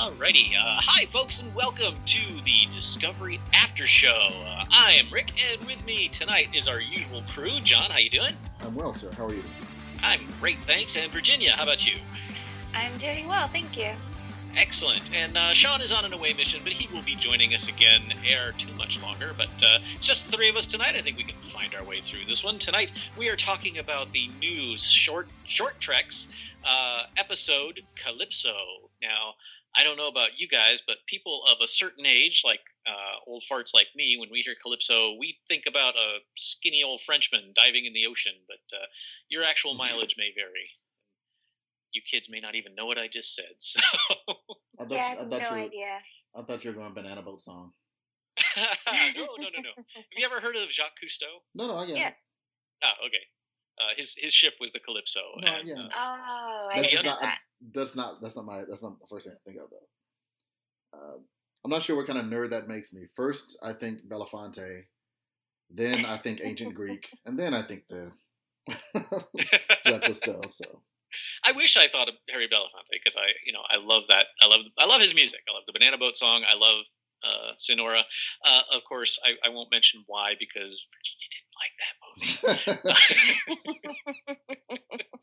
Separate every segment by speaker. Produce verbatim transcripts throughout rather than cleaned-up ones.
Speaker 1: Alrighty, uh, hi folks and welcome to the Discovery After Show. Uh, I am Rick and with me tonight is our usual crew. John, how you doing?
Speaker 2: I'm well, sir. How are you?
Speaker 1: I'm great, thanks. And Virginia, how about you?
Speaker 3: I'm doing well, thank you.
Speaker 1: Excellent. And uh, Sean is on an away mission, but he will be joining us again ere too much longer. But uh, it's just the three of us tonight. I think we can find our way through this one. Tonight, we are talking about the new short, short treks uh, episode, Calypso. Now, I don't know about you guys, but people of a certain age, like uh, old farts like me, when we hear Calypso, we think about a skinny old Frenchman diving in the ocean, but uh, your actual mileage may vary. You kids may not even know what I just said, so...
Speaker 3: I yeah, I have I no
Speaker 2: you,
Speaker 3: idea.
Speaker 2: I thought you were going Banana Boat song.
Speaker 1: no, no, no, no. Have you ever heard of Jacques Cousteau?
Speaker 2: No, no, I get
Speaker 3: yeah.
Speaker 2: it.
Speaker 1: Oh, okay. Uh, his his ship was the Calypso.
Speaker 2: No,
Speaker 1: and,
Speaker 2: yeah.
Speaker 1: Uh,
Speaker 3: oh, I
Speaker 2: that's
Speaker 3: didn't
Speaker 2: not,
Speaker 3: know that.
Speaker 2: That's not, that's not my, that's not the first thing I think of, though. Uh, I'm not sure what kind of nerd that makes me. First, I think Belafonte. Then I think ancient Greek. And then I think the Jacques Cousteau, so...
Speaker 1: I wish I thought of Harry Belafonte because I, you know, I love that. I love, I love his music. I love the Banana Boat song. I love uh, Sonora. Uh, of course, I, I won't mention why because Virginia didn't like that movie.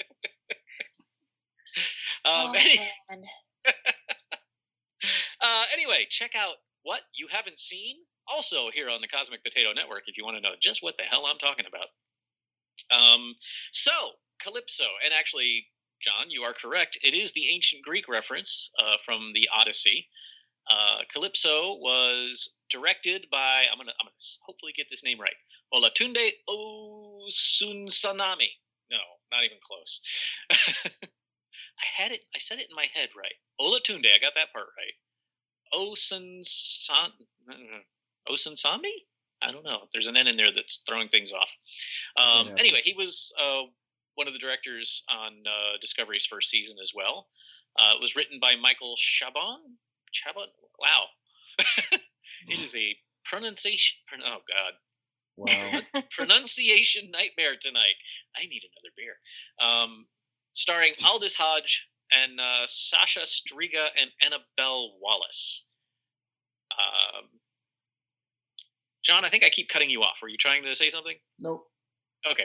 Speaker 1: um,
Speaker 3: oh,
Speaker 1: any,
Speaker 3: man.
Speaker 1: uh, anyway, check out what you haven't seen. Also here on the Cosmic Potato Network, if you want to know just what the hell I'm talking about. Um, so Calypso, and actually. John, you are correct. It is the ancient Greek reference uh, from the Odyssey. Uh, Calypso was directed by, I'm gonna, I'm gonna hopefully get this name right, Olatunde Osunsanami. No, not even close. I had it, I said it in my head right. Olatunde, I got that part right. Osunsan, Osunsami? I don't know. There's an N in there that's throwing things off. Um, yeah. Anyway, he was... Uh, one of the directors on uh, Discovery's first season as well. Uh, it was written by Michael Chabon. Chabon? Wow. It is a pronunciation... Oh, God.
Speaker 2: Wow.
Speaker 1: Pronunciation nightmare tonight. I need another beer. Um, starring Aldous Hodge and uh, Sasha Striga and Annabelle Wallace. Um, John, I think I keep cutting you off. Were you trying to say something?
Speaker 2: Nope.
Speaker 1: Okay.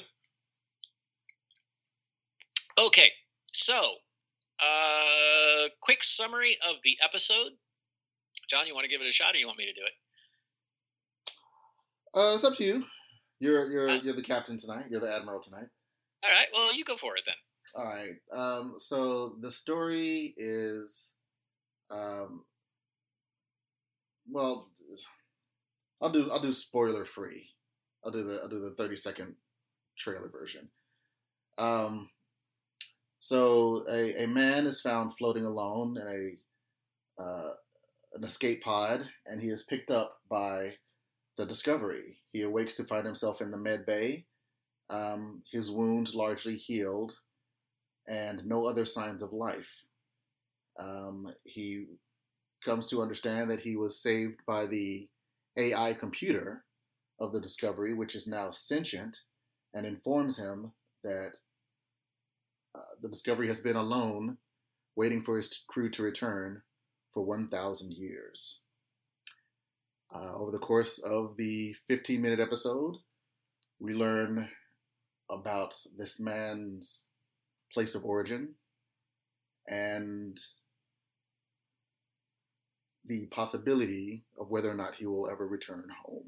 Speaker 1: Okay, so, uh, quick summary of the episode. John, you want to give it a shot, or you want me to do it?
Speaker 2: Uh, it's up to you. You're you're uh, you're the captain tonight. You're the admiral tonight.
Speaker 1: All right. Well, you go for it then.
Speaker 2: All right. Um. So the story is, um. Well, I'll do I'll do spoiler free. I'll do the I'll do the thirty second trailer version. Um. So a, a man is found floating alone in a uh, an escape pod, and he is picked up by the Discovery. He awakes to find himself in the med bay, um, his wounds largely healed, and no other signs of life. Um, he comes to understand that he was saved by the A I computer of the Discovery, which is now sentient, and informs him that Uh, the Discovery has been alone, waiting for his crew to return for one thousand years. Uh, over the course of the fifteen minute episode, we learn about this man's place of origin and the possibility of whether or not he will ever return home.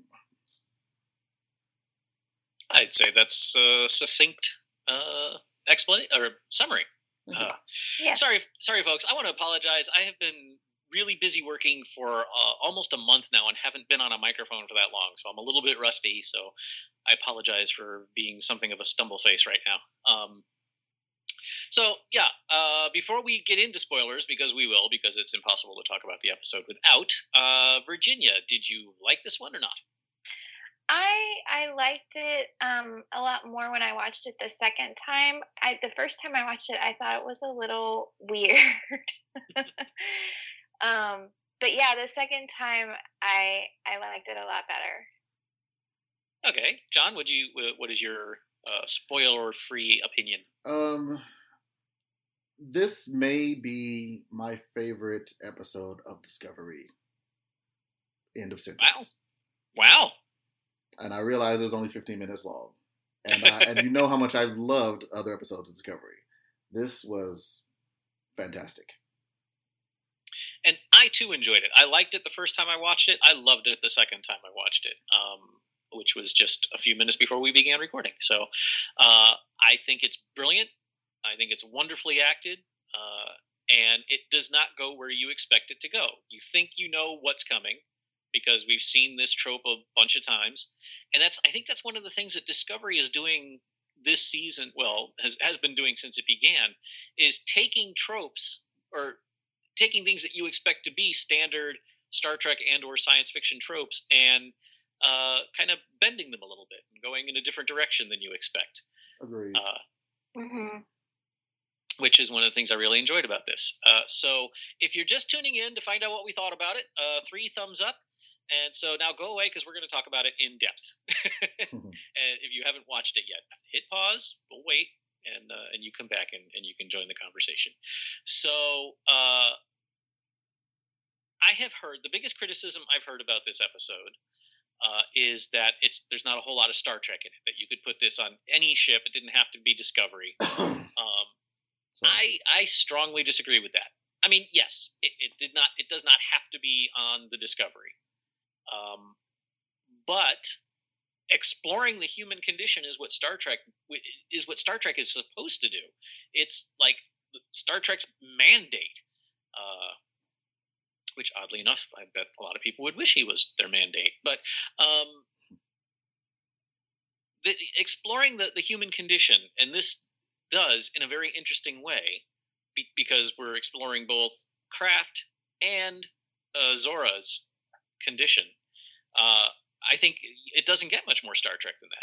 Speaker 1: I'd say that's a succinct uh, explanation or summary. Uh,
Speaker 3: yeah.
Speaker 1: Sorry, sorry, folks. I want to apologize. I have been really busy working for uh, almost a month now and haven't been on a microphone for that long, so I'm a little bit rusty. So I apologize for being something of a stumble face right now. Um, so yeah, uh, before we get into spoilers, because we will, because it's impossible to talk about the episode without. Uh, Virginia, did you like this one or not?
Speaker 3: I I liked it um, a lot more when I watched it the second time. I the first time I watched it, I thought it was a little weird. um, but yeah, the second time, I I liked it a lot better.
Speaker 1: Okay, John, would you? What is your uh, spoiler-free opinion?
Speaker 2: Um, this may be my favorite episode of Discovery. End of sentence.
Speaker 1: Wow. Wow.
Speaker 2: And I realize it was only fifteen minutes long. And I, and you know how much I've loved other episodes of Discovery. This was fantastic.
Speaker 1: And I, too, enjoyed it. I liked it the first time I watched it. I loved it the second time I watched it, um, which was just a few minutes before we began recording. So uh, I think it's brilliant. I think it's wonderfully acted. Uh, and it does not go where you expect it to go. You think you know what's coming, because we've seen this trope a bunch of times. And that's, I think that's one of the things that Discovery is doing this season, well, has, has been doing since it began, is taking tropes or taking things that you expect to be standard Star Trek and or science fiction tropes and uh, kind of bending them a little bit and going in a different direction than you expect.
Speaker 2: Agreed.
Speaker 1: Uh,
Speaker 3: Mm-hmm.
Speaker 1: Which is one of the things I really enjoyed about this. Uh, so if you're just tuning in to find out what we thought about it, uh, three thumbs up. And so now go away because we're going to talk about it in depth. And if you haven't watched it yet, hit pause, we'll wait, and uh, and you come back and, and you can join the conversation. So uh, I have heard, the biggest criticism I've heard about this episode uh, is that it's there's not a whole lot of Star Trek in it, that you could put this on any ship. It didn't have to be Discovery. um, I, I strongly disagree with that. I mean, yes, it, it did not. It does not have to be on the Discovery. Um, but exploring the human condition is what Star Trek is what Star Trek is supposed to do. It's like Star Trek's mandate, uh, which oddly enough, I bet a lot of people would wish he was their mandate. But um, the, exploring the, the human condition, and this does in a very interesting way, be, because we're exploring both craft and uh, Zora's condition. Uh, I think it doesn't get much more Star Trek than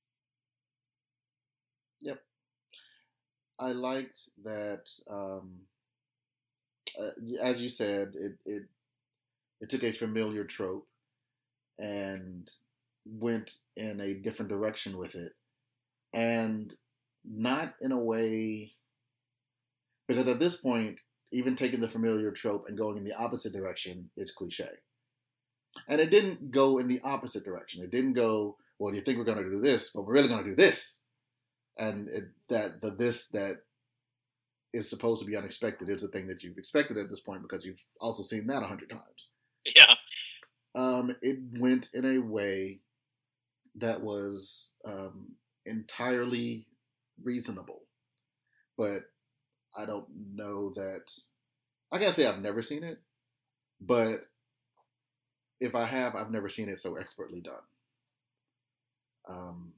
Speaker 1: that.
Speaker 2: Yep. I liked that, um, uh, as you said, it, it it took a familiar trope and went in a different direction with it. And not in a way, because at this point, even taking the familiar trope and going in the opposite direction is cliche. And it didn't go in the opposite direction. It didn't go, well, you think we're going to do this, but we're really going to do this. And it, that the this that is supposed to be unexpected is the thing that you've expected at this point, because you've also seen that a hundred times.
Speaker 1: Yeah.
Speaker 2: Um, it went in a way that was um, entirely reasonable. But I don't know that, I can't say I've never seen it, but if I have, I've never seen it so expertly done. Um,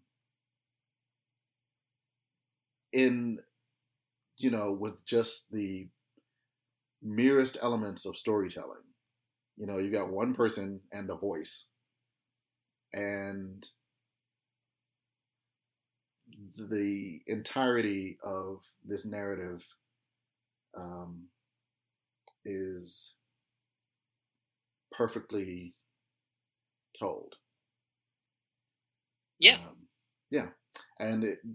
Speaker 2: in, you know, with just the merest elements of storytelling. You know, you got one person and a voice. And the entirety of this narrative um, is perfectly told.
Speaker 1: Yeah.
Speaker 2: Um, yeah. And it,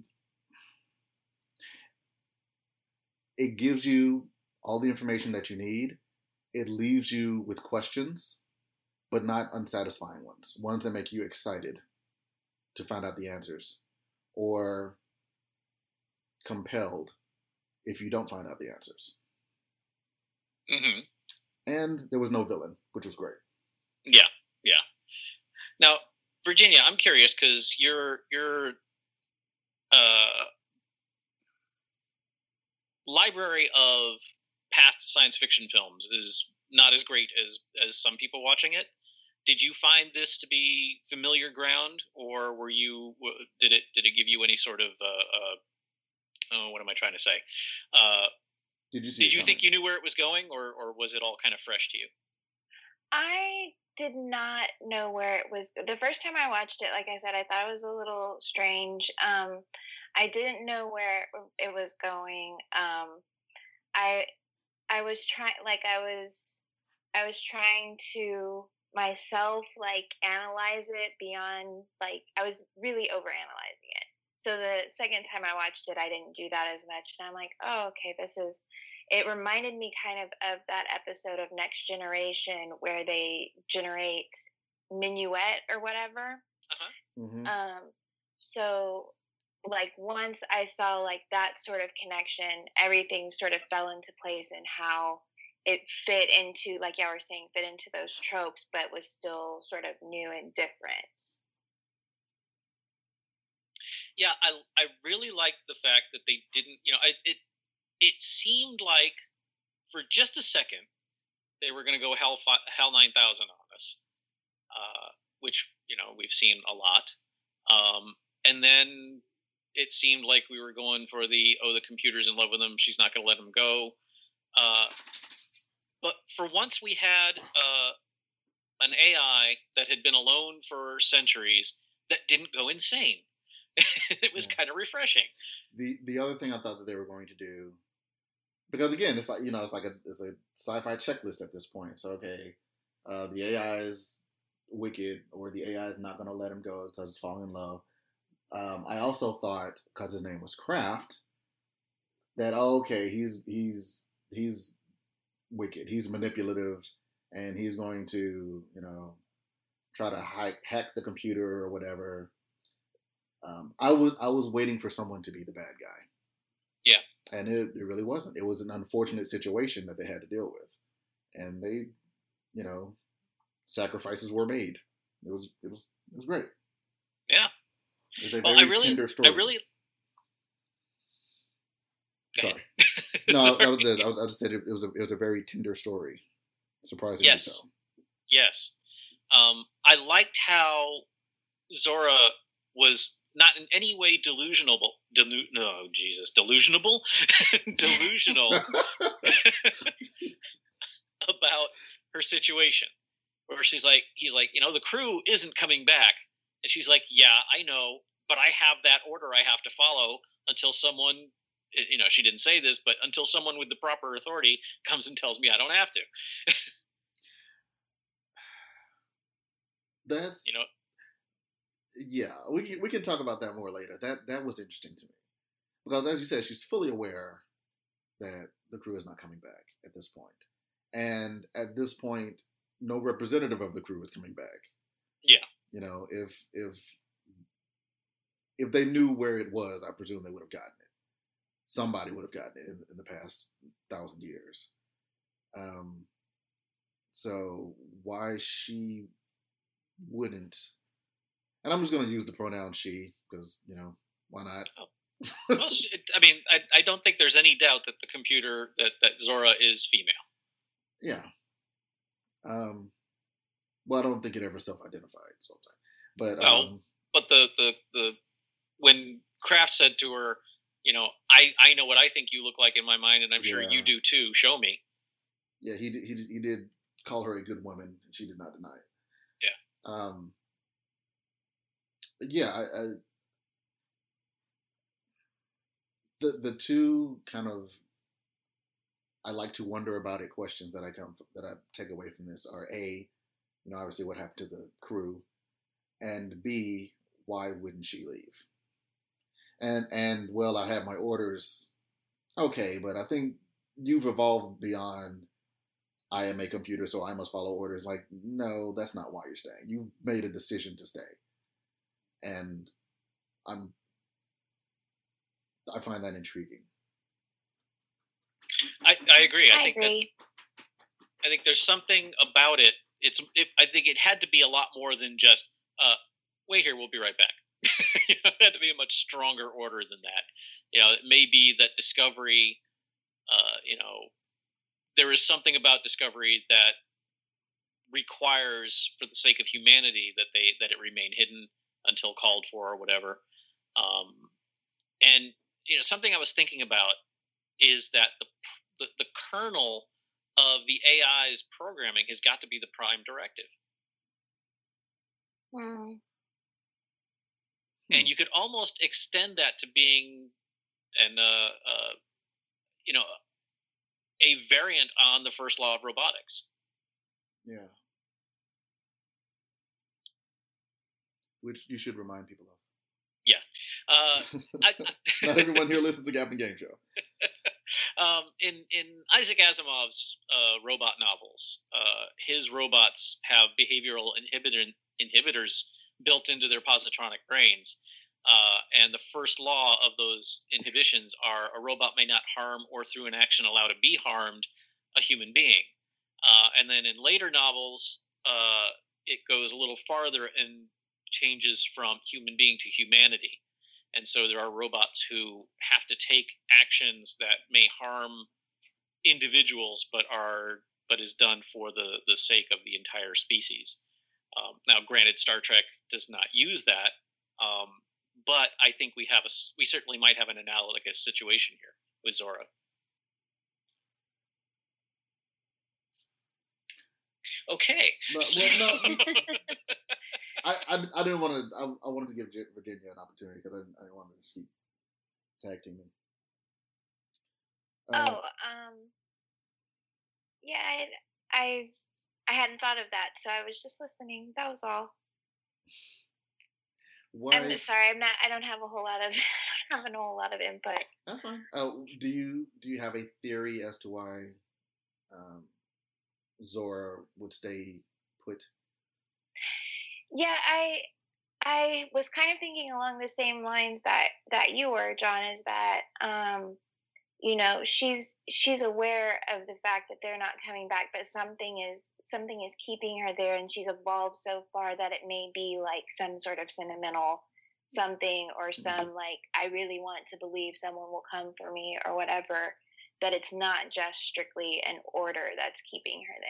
Speaker 2: it gives you all the information that you need. It leaves you with questions, but not unsatisfying ones. Ones that make you excited to find out the answers, or compelled if you don't find out the answers.
Speaker 1: Mm-hmm.
Speaker 2: And there was no villain, which was great.
Speaker 1: Yeah, yeah. Now, Virginia, I'm curious because your your uh, library of past science fiction films is not as great as as some people watching it. Did you find this to be familiar ground, or were you did it did it give you any sort of uh, uh, oh, what am I trying to say? Uh,
Speaker 2: did you see
Speaker 1: did you think you knew where it was going, or or was it all kind of fresh to you?
Speaker 3: I did not know where it was. The first time I watched it, like I said, I thought it was a little strange. Um, I didn't know where it was going. Um, I I was trying, like I was I was trying to myself like analyze it beyond, like I was really overanalyzing it. So the second time I watched it, I didn't do that as much, and I'm like, oh, okay, this is. It reminded me kind of of that episode of Next Generation where they generate Minuet or whatever.
Speaker 1: Uh-huh.
Speaker 2: Mm-hmm.
Speaker 3: Um, so like once I saw like that sort of connection, everything sort of fell into place and how it fit into, like y'all were saying, fit into those tropes, but was still sort of new and different.
Speaker 1: Yeah, I I really liked the fact that they didn't, you know, I, it it seemed like for just a second they were going to go hell fi- hell nine thousand on us, uh, which you know we've seen a lot, um, and then it seemed like we were going for the oh the computer's in love with him, she's not going to let him go, uh, but for once we had uh, an A I that had been alone for centuries that didn't go insane. It was yeah. kind of refreshing.
Speaker 2: The the other thing I thought that they were going to do, because again, it's like you know, it's like a it's a sci-fi checklist at this point. So okay, uh, the A I is wicked, or the A I is not going to let him go because it's falling in love. Um, I also thought, because his name was Kraft, that oh, okay, he's he's he's wicked, he's manipulative, and he's going to you know try to hack hack the computer or whatever. Um, I was I was waiting for someone to be the bad guy.
Speaker 1: Yeah,
Speaker 2: and it, it really wasn't. It was an unfortunate situation that they had to deal with, and they, you know, sacrifices were made. It was it was it was great.
Speaker 1: Yeah,
Speaker 2: it was a
Speaker 1: well,
Speaker 2: very
Speaker 1: I really,
Speaker 2: tender story.
Speaker 1: I really.
Speaker 2: Sorry, no,
Speaker 1: Sorry.
Speaker 2: that was it. I, was, I just said it, it was a it was a very tender story. Surprisingly
Speaker 1: yes.
Speaker 2: so.
Speaker 1: Yes, um, I liked how Zora was not in any way delusional. Delu- no, Jesus, delusional, delusional about her situation. Where she's like, he's like, you know, the crew isn't coming back, and she's like, yeah, I know, but I have that order I have to follow until someone, you know, she didn't say this, but until someone with the proper authority comes and tells me I don't have to.
Speaker 2: That's
Speaker 1: you know.
Speaker 2: Yeah, we can, we can talk about that more later. That that was interesting to me because, as you said, she's fully aware that the crew is not coming back at this point, and at this point, no representative of the crew is coming back.
Speaker 1: Yeah,
Speaker 2: you know, if if if they knew where it was, I presume they would have gotten it. Somebody would have gotten it in, in the past thousand years. Um, so why she wouldn't? And I'm just going to use the pronoun she because, you know, why not?
Speaker 1: Oh. Well, I mean, I, I don't think there's any doubt that the computer, that, that Zora is female.
Speaker 2: Yeah. Um, well, I don't think it ever self-identified. So but
Speaker 1: well,
Speaker 2: um,
Speaker 1: but the, the, the, when Kraft said to her, you know, I, I know what I think you look like in my mind, and I'm sure
Speaker 2: yeah.
Speaker 1: you do too. Show me.
Speaker 2: Yeah, he he he did call her a good woman, and she did not deny it.
Speaker 1: Yeah.
Speaker 2: Um. Yeah, I, I, the the two kind of I like to wonder about it questions that I come that I take away from this are A, you know, obviously what happened to the crew, and B, why wouldn't she leave? And and well, I have my orders, okay, but I think you've evolved beyond I am a computer, so I must follow orders. Like, no, that's not why you're staying. You've made a decision to stay. And I'm, I find that intriguing.
Speaker 1: I, I agree. I,
Speaker 3: I
Speaker 1: think
Speaker 3: agree.
Speaker 1: that I think there's something about it. It's. It, I think it had to be a lot more than just, uh, wait here, we'll be right back. You know, it had to be a much stronger order than that. You know, it may be that Discovery, uh, you know, there is something about Discovery that requires, for the sake of humanity, that they that it remain hidden until called for or whatever. Um, and you know, something I was thinking about is that the, the the kernel of the A I's programming has got to be the prime directive.
Speaker 3: Mm.
Speaker 1: And you could almost extend that to being an uh, uh, you know, a variant on the first law of robotics.
Speaker 2: Yeah. Which you should remind people of.
Speaker 1: Yeah. Uh, I,
Speaker 2: Not everyone here listens to Captain Game Show.
Speaker 1: um, in in Isaac Asimov's uh, robot novels, uh, his robots have behavioral inhibitor, inhibitors built into their positronic brains. Uh, and the first law of those inhibitions are a robot may not harm or through an action allow to be harmed a human being. Uh, and then in later novels, uh, it goes a little farther and changes from human being to humanity. And so there are robots who have to take actions that may harm individuals, but are but is done for the, the sake of the entire species. Um, now, granted, Star Trek does not use that, um, but I think we have a we certainly might have an analogous situation here with Zora. Okay.
Speaker 2: No, well, no, I, I, I didn't want to. I, I wanted to give Virginia an opportunity because I didn't, I didn't want to keep tag teaming.
Speaker 3: Uh, oh, um, yeah, I, I, I hadn't thought of that, so I was just listening. That was all. Why? I'm sorry. I'm not. I don't have a whole lot of. I don't have a whole lot of input.
Speaker 2: That's fine. Uh, do you do you have a theory as to why um, Zora would stay put?
Speaker 3: Yeah, I I was kind of thinking along the same lines that that you were, John. Is that um, you know, she's she's aware of the fact that they're not coming back, but something is something is keeping her there, and she's evolved so far that it may be like some sort of sentimental something, or some like, I really want to believe someone will come for me or whatever, that it's not just strictly an order that's keeping her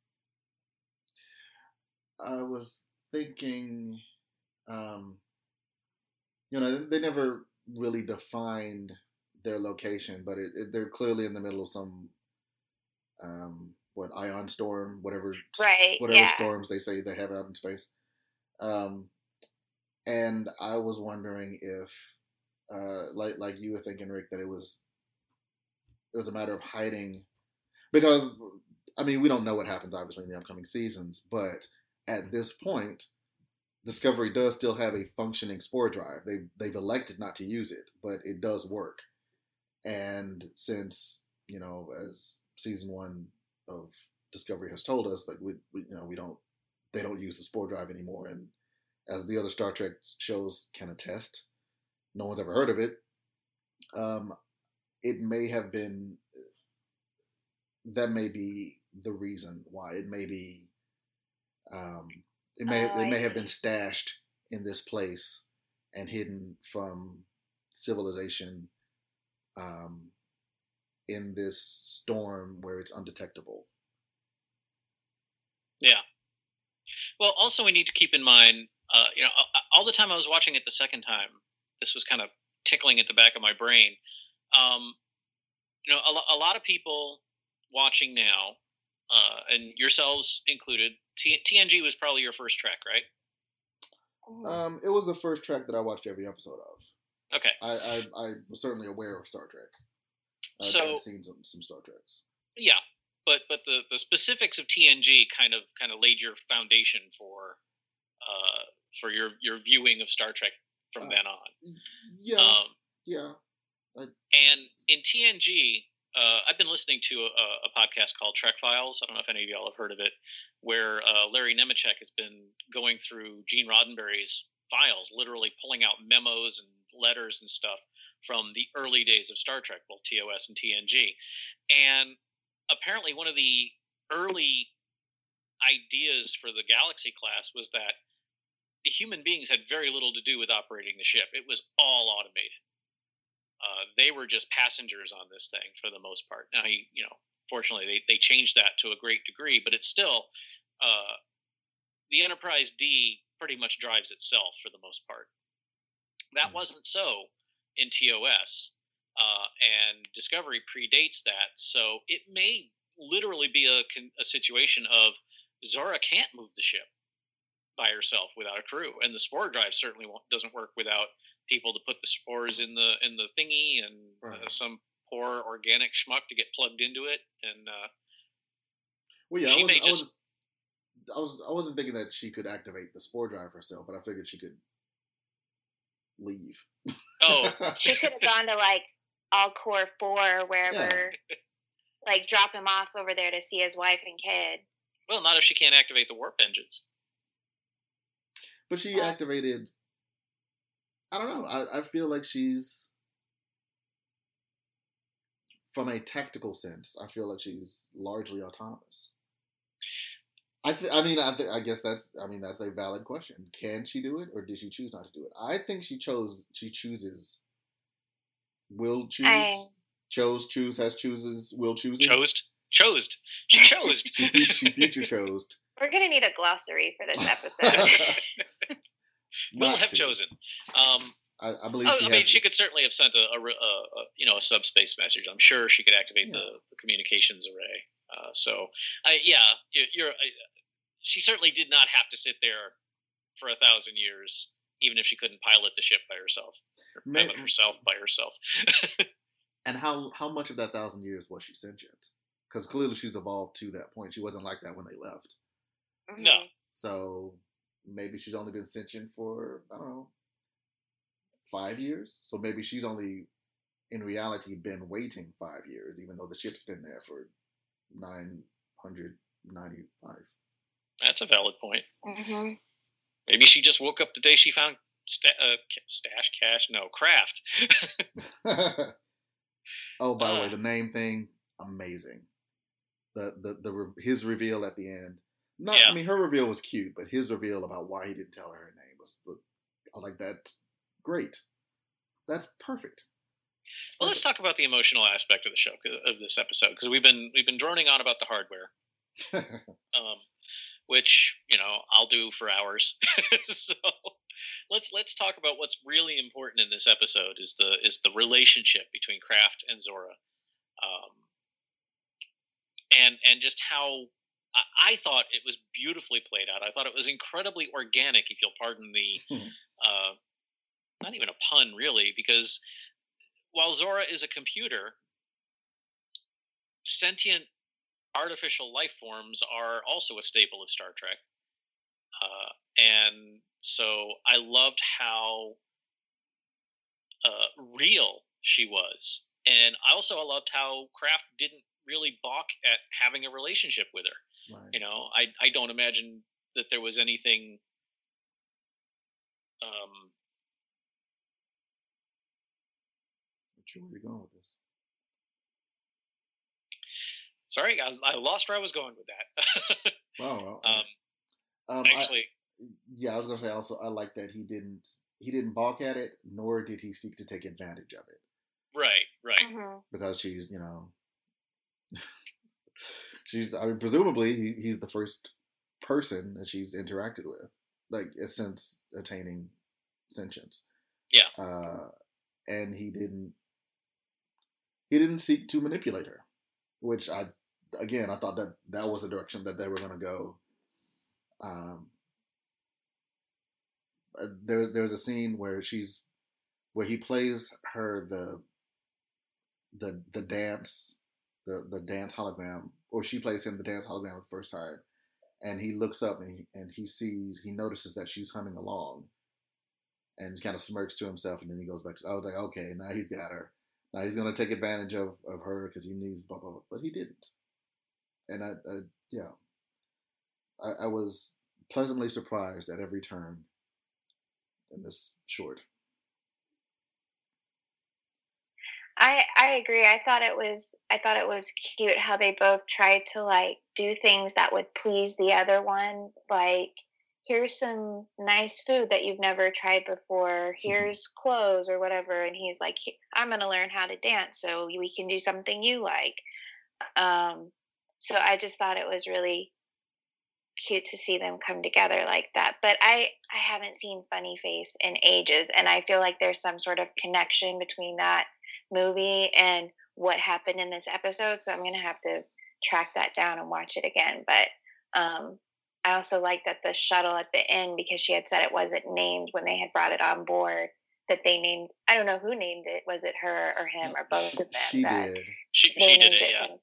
Speaker 2: there. I was thinking, um, you know, they never really defined their location, but it, it, they're clearly in the middle of some, um, what, ion storm, whatever,
Speaker 3: right,
Speaker 2: whatever
Speaker 3: yeah.
Speaker 2: storms they say they have out in space. Um, and I was wondering if, uh, like like you were thinking, Rick, that it was it was a matter of hiding, because I mean we don't know what happens obviously in the upcoming seasons, but at this point, Discovery does still have a functioning spore drive. They they've elected not to use it, but it does work. And since, you know, as season one of Discovery has told us, like we, we you know we don't they don't use the spore drive anymore, and as the other Star Trek shows can attest, no one's ever heard of it. Um, it may have been that may be the reason why. It may be um, it may oh, it may have been stashed in this place and hidden from civilization um, in this storm where it's undetectable.
Speaker 1: Yeah. Well, also we need to keep in mind, uh, you know, all the time I was watching it the second time, this was kind of tickling at the back of my brain. Um, you know, a, a lot of people watching now, uh, and yourselves included, T- TNG was probably your first Trek, right?
Speaker 2: Um, it was the first Trek that I watched every episode of.
Speaker 1: Okay.
Speaker 2: I I, I was certainly aware of Star Trek. I've,
Speaker 1: so,
Speaker 2: I've seen some, some Star Treks.
Speaker 1: Yeah, but but the, the specifics of T N G kind of kind of laid your foundation for uh, for your, your viewing of Star Trek from uh, then on.
Speaker 2: Yeah. Um, yeah. I,
Speaker 1: and in T N G, uh, I've been listening to a, a podcast called Trek Files. I don't know if any of y'all have heard of it, where uh, Larry Nemecek has been going through Gene Roddenberry's files, literally pulling out memos and letters and stuff from the early days of Star Trek, both T O S and T N G. And apparently one of the early ideas for the Galaxy class was that the human beings had very little to do with operating the ship. It was all automated. Uh, they were just passengers on this thing for the most part. Now, you know, fortunately, they, they changed that to a great degree, but it's still uh, the Enterprise D pretty much drives itself for the most part. That wasn't so in T O S, uh, and Discovery predates that, so it may literally be a, a situation of Zora can't move the ship by herself without a crew, and the spore drive certainly won't, doesn't work without people to put the spores in the in the thingy, and right. uh, some poor organic schmuck to get plugged into it. And uh,
Speaker 2: well, yeah,
Speaker 1: she
Speaker 2: I
Speaker 1: may
Speaker 2: was,
Speaker 1: just.
Speaker 2: I, was, I was I wasn't thinking that she could activate the spore drive herself, but I figured she could leave.
Speaker 1: Oh,
Speaker 3: she could have gone to like Alcor four or wherever, yeah. like drop him off over there to see his wife and kid.
Speaker 1: Well, not if she can't activate the warp engines.
Speaker 2: But she uh, activated. I don't know. I, I feel like she's, from a tactical sense, I feel like she's largely autonomous. I th- I mean, I, th- I guess that's. I mean, that's a valid question. Can she do it, or did she choose not to do it? I think she chose. She chooses. Will choose. I... Chose. Choose. Has chooses. Will choose.
Speaker 1: Chose. Chose. She chose.
Speaker 2: she, she future chose.
Speaker 3: We're gonna need a glossary for this episode.
Speaker 1: Will have to. chosen. Um,
Speaker 2: I, I believe.
Speaker 1: I,
Speaker 2: she
Speaker 1: I mean,
Speaker 2: to.
Speaker 1: she could certainly have sent a, a, a, a you know a subspace message. I'm sure she could activate yeah. the, the communications array. Uh, so, I yeah, you're. you're I, she certainly did not have to sit there for a thousand years, even if she couldn't pilot the ship by herself, or Maybe. pilot herself by herself.
Speaker 2: And how how much of that thousand years was she sentient? Because clearly she's evolved to that point. She wasn't like that when they left.
Speaker 1: No.
Speaker 2: So maybe she's only been sentient for, I don't know, five years. So maybe she's only, in reality, been waiting five years, even though the ship's been there for nine hundred ninety-five.
Speaker 1: That's a valid point.
Speaker 3: Mm-hmm.
Speaker 1: Maybe she just woke up the day she found sta- uh, stash cash. No, craft.
Speaker 2: Oh, by
Speaker 1: uh,
Speaker 2: the way, the name thing, amazing. The the the his reveal at the end. Not,
Speaker 1: yeah.
Speaker 2: I mean, her reveal was cute, but his reveal about why he didn't tell her her name was, was I like that. Great. That's perfect.
Speaker 1: Well, let's talk about the emotional aspect of the show, of this episode, because we've been we've been droning on about the hardware. um. Which, you know, I'll do for hours. So let's let's talk about what's really important in this episode is the is the relationship between Kraft and Zora, um, and and just how I, I thought it was beautifully played out. I thought it was incredibly organic, if you'll pardon the uh, not even a pun, really, because while Zora is a computer, sentient artificial life forms are also a staple of Star Trek. Uh, and so I loved how uh, real she was. And I also loved how Kraft didn't really balk at having a relationship with her.
Speaker 2: Right.
Speaker 1: You know, I, I don't imagine that there was anything um,
Speaker 2: where are you going with this?
Speaker 1: Sorry, I, I lost where I was going with that.
Speaker 2: Oh, well,
Speaker 1: um,
Speaker 2: um,
Speaker 1: actually,
Speaker 2: I, yeah, I was gonna say also I like that he didn't he didn't balk at it, nor did he seek to take advantage of it.
Speaker 1: Right, right.
Speaker 3: Mm-hmm.
Speaker 2: Because she's, you know, she's. I mean, presumably he, he's the first person that she's interacted with, like since attaining sentience.
Speaker 1: Yeah.
Speaker 2: Uh, and he didn't. He didn't seek to manipulate her, which I. Again, I thought that that was the direction that they were going to go. Um, there, there's a scene where she's, where he plays her the, the the dance, the the dance hologram, or she plays him the dance hologram the first time, and he looks up and he, and he sees, he notices that she's humming along, and he kind of smirks to himself, and then he goes back to, I was like, okay, now he's got her. Now he's going to take advantage of, of her because he needs blah, blah, blah. But he didn't. And I, I yeah, I, I was pleasantly surprised at every turn in this short.
Speaker 3: I I agree. I thought it was I thought it was cute how they both tried to like do things that would please the other one. Like, here's some nice food that you've never tried before. Here's mm-hmm. clothes or whatever. And he's like, I'm going to learn how to dance so we can do something you like. Um, so I just thought it was really cute to see them come together like that. But I, I haven't seen Funny Face in ages. And I feel like there's some sort of connection between that movie and what happened in this episode. So I'm going to have to track that down and watch it again. But, um, I also like that the shuttle at the end, because she had said it wasn't named when they had brought it on board, that they named, I don't know who named it. Was it her or him or both of them?
Speaker 2: She did.
Speaker 1: She, she did it, it yeah.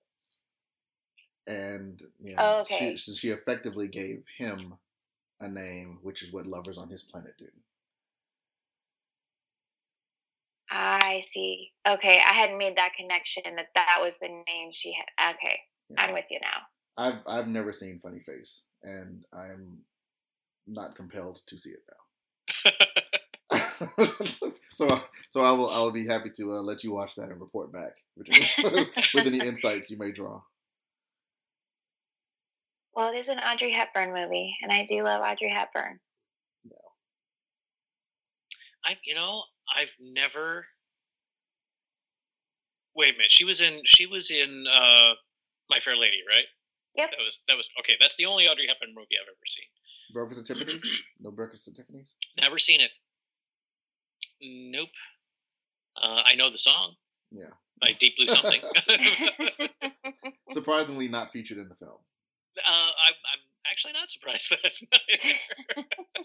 Speaker 2: And yeah,
Speaker 3: oh, okay.
Speaker 2: she, she effectively gave him a name, which is what lovers on his planet do.
Speaker 3: I see. Okay, I hadn't made that connection that that was the name she had. Okay,
Speaker 2: Yeah.
Speaker 3: I'm with you now.
Speaker 2: I've I've never seen Funny Face, and I'm not compelled to see it now. so so I will I will be happy to uh, let you watch that and report back with, with any insights you may draw.
Speaker 3: Well, it is an Audrey Hepburn movie, and I do love Audrey Hepburn.
Speaker 2: No.
Speaker 1: I you know I've never. Wait a minute. She was in. She was in uh, My Fair Lady, right?
Speaker 3: Yep.
Speaker 1: That was that was okay. That's the only Audrey Hepburn movie I've ever seen.
Speaker 2: Breakfast at Tiffany's? No Breakfast at Tiffany's?
Speaker 1: Never seen it. Nope. Uh, I know the song.
Speaker 2: Yeah.
Speaker 1: By Deep Blue Something.
Speaker 2: Surprisingly not featured in the film.
Speaker 1: Uh, I'm, I'm actually not surprised that it's not in there.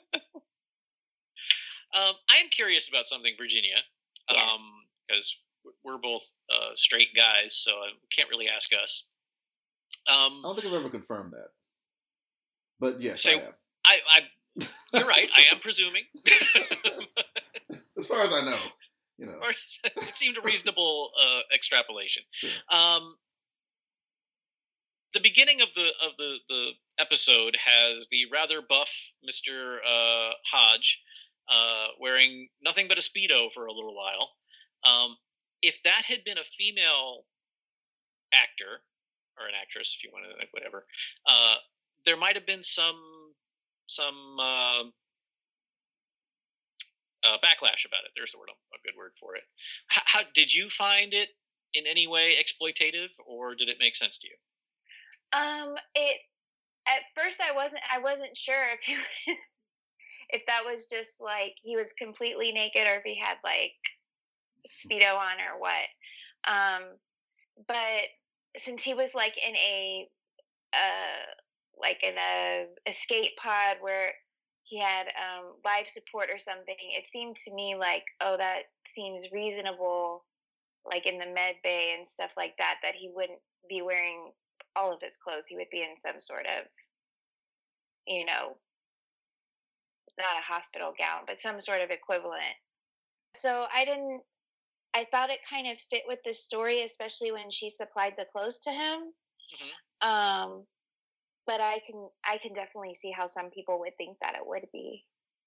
Speaker 1: um, I am curious about something, Virginia, because yeah. um, we're both uh, straight guys, so I can't really ask us. Um,
Speaker 2: I don't think I've ever confirmed that. But yes,
Speaker 1: so
Speaker 2: I am.
Speaker 1: I, I, you're right. I am presuming.
Speaker 2: As far as I know, you know,
Speaker 1: it seemed a reasonable uh, extrapolation.
Speaker 2: Sure.
Speaker 1: Um, the beginning of the of the, the episode has the rather buff Mister Uh, Hodge uh, wearing nothing but a Speedo for a little while. Um, if that had been a female actor or an actress, if you want to, whatever, uh, there might have been some some uh, uh, backlash about it. There's a word, a good word for it. How, how did you find it in any way exploitative, or did it make sense to you?
Speaker 3: Um, it at first I wasn't I wasn't sure if he was, if that was just like he was completely naked or if he had like Speedo on or what. Um, but since he was like in a uh like in a escape pod where he had um life support or something, it seemed to me like, oh, that seems reasonable, like in the med bay and stuff like that, that he wouldn't be wearing all of his clothes. He would be in some sort of, you know, not a hospital gown, but some sort of equivalent. So I didn't, I thought it kind of fit with the story, especially when she supplied the clothes to him.
Speaker 1: Mm-hmm.
Speaker 3: Um, but I can, I can definitely see how some people would think that it would be.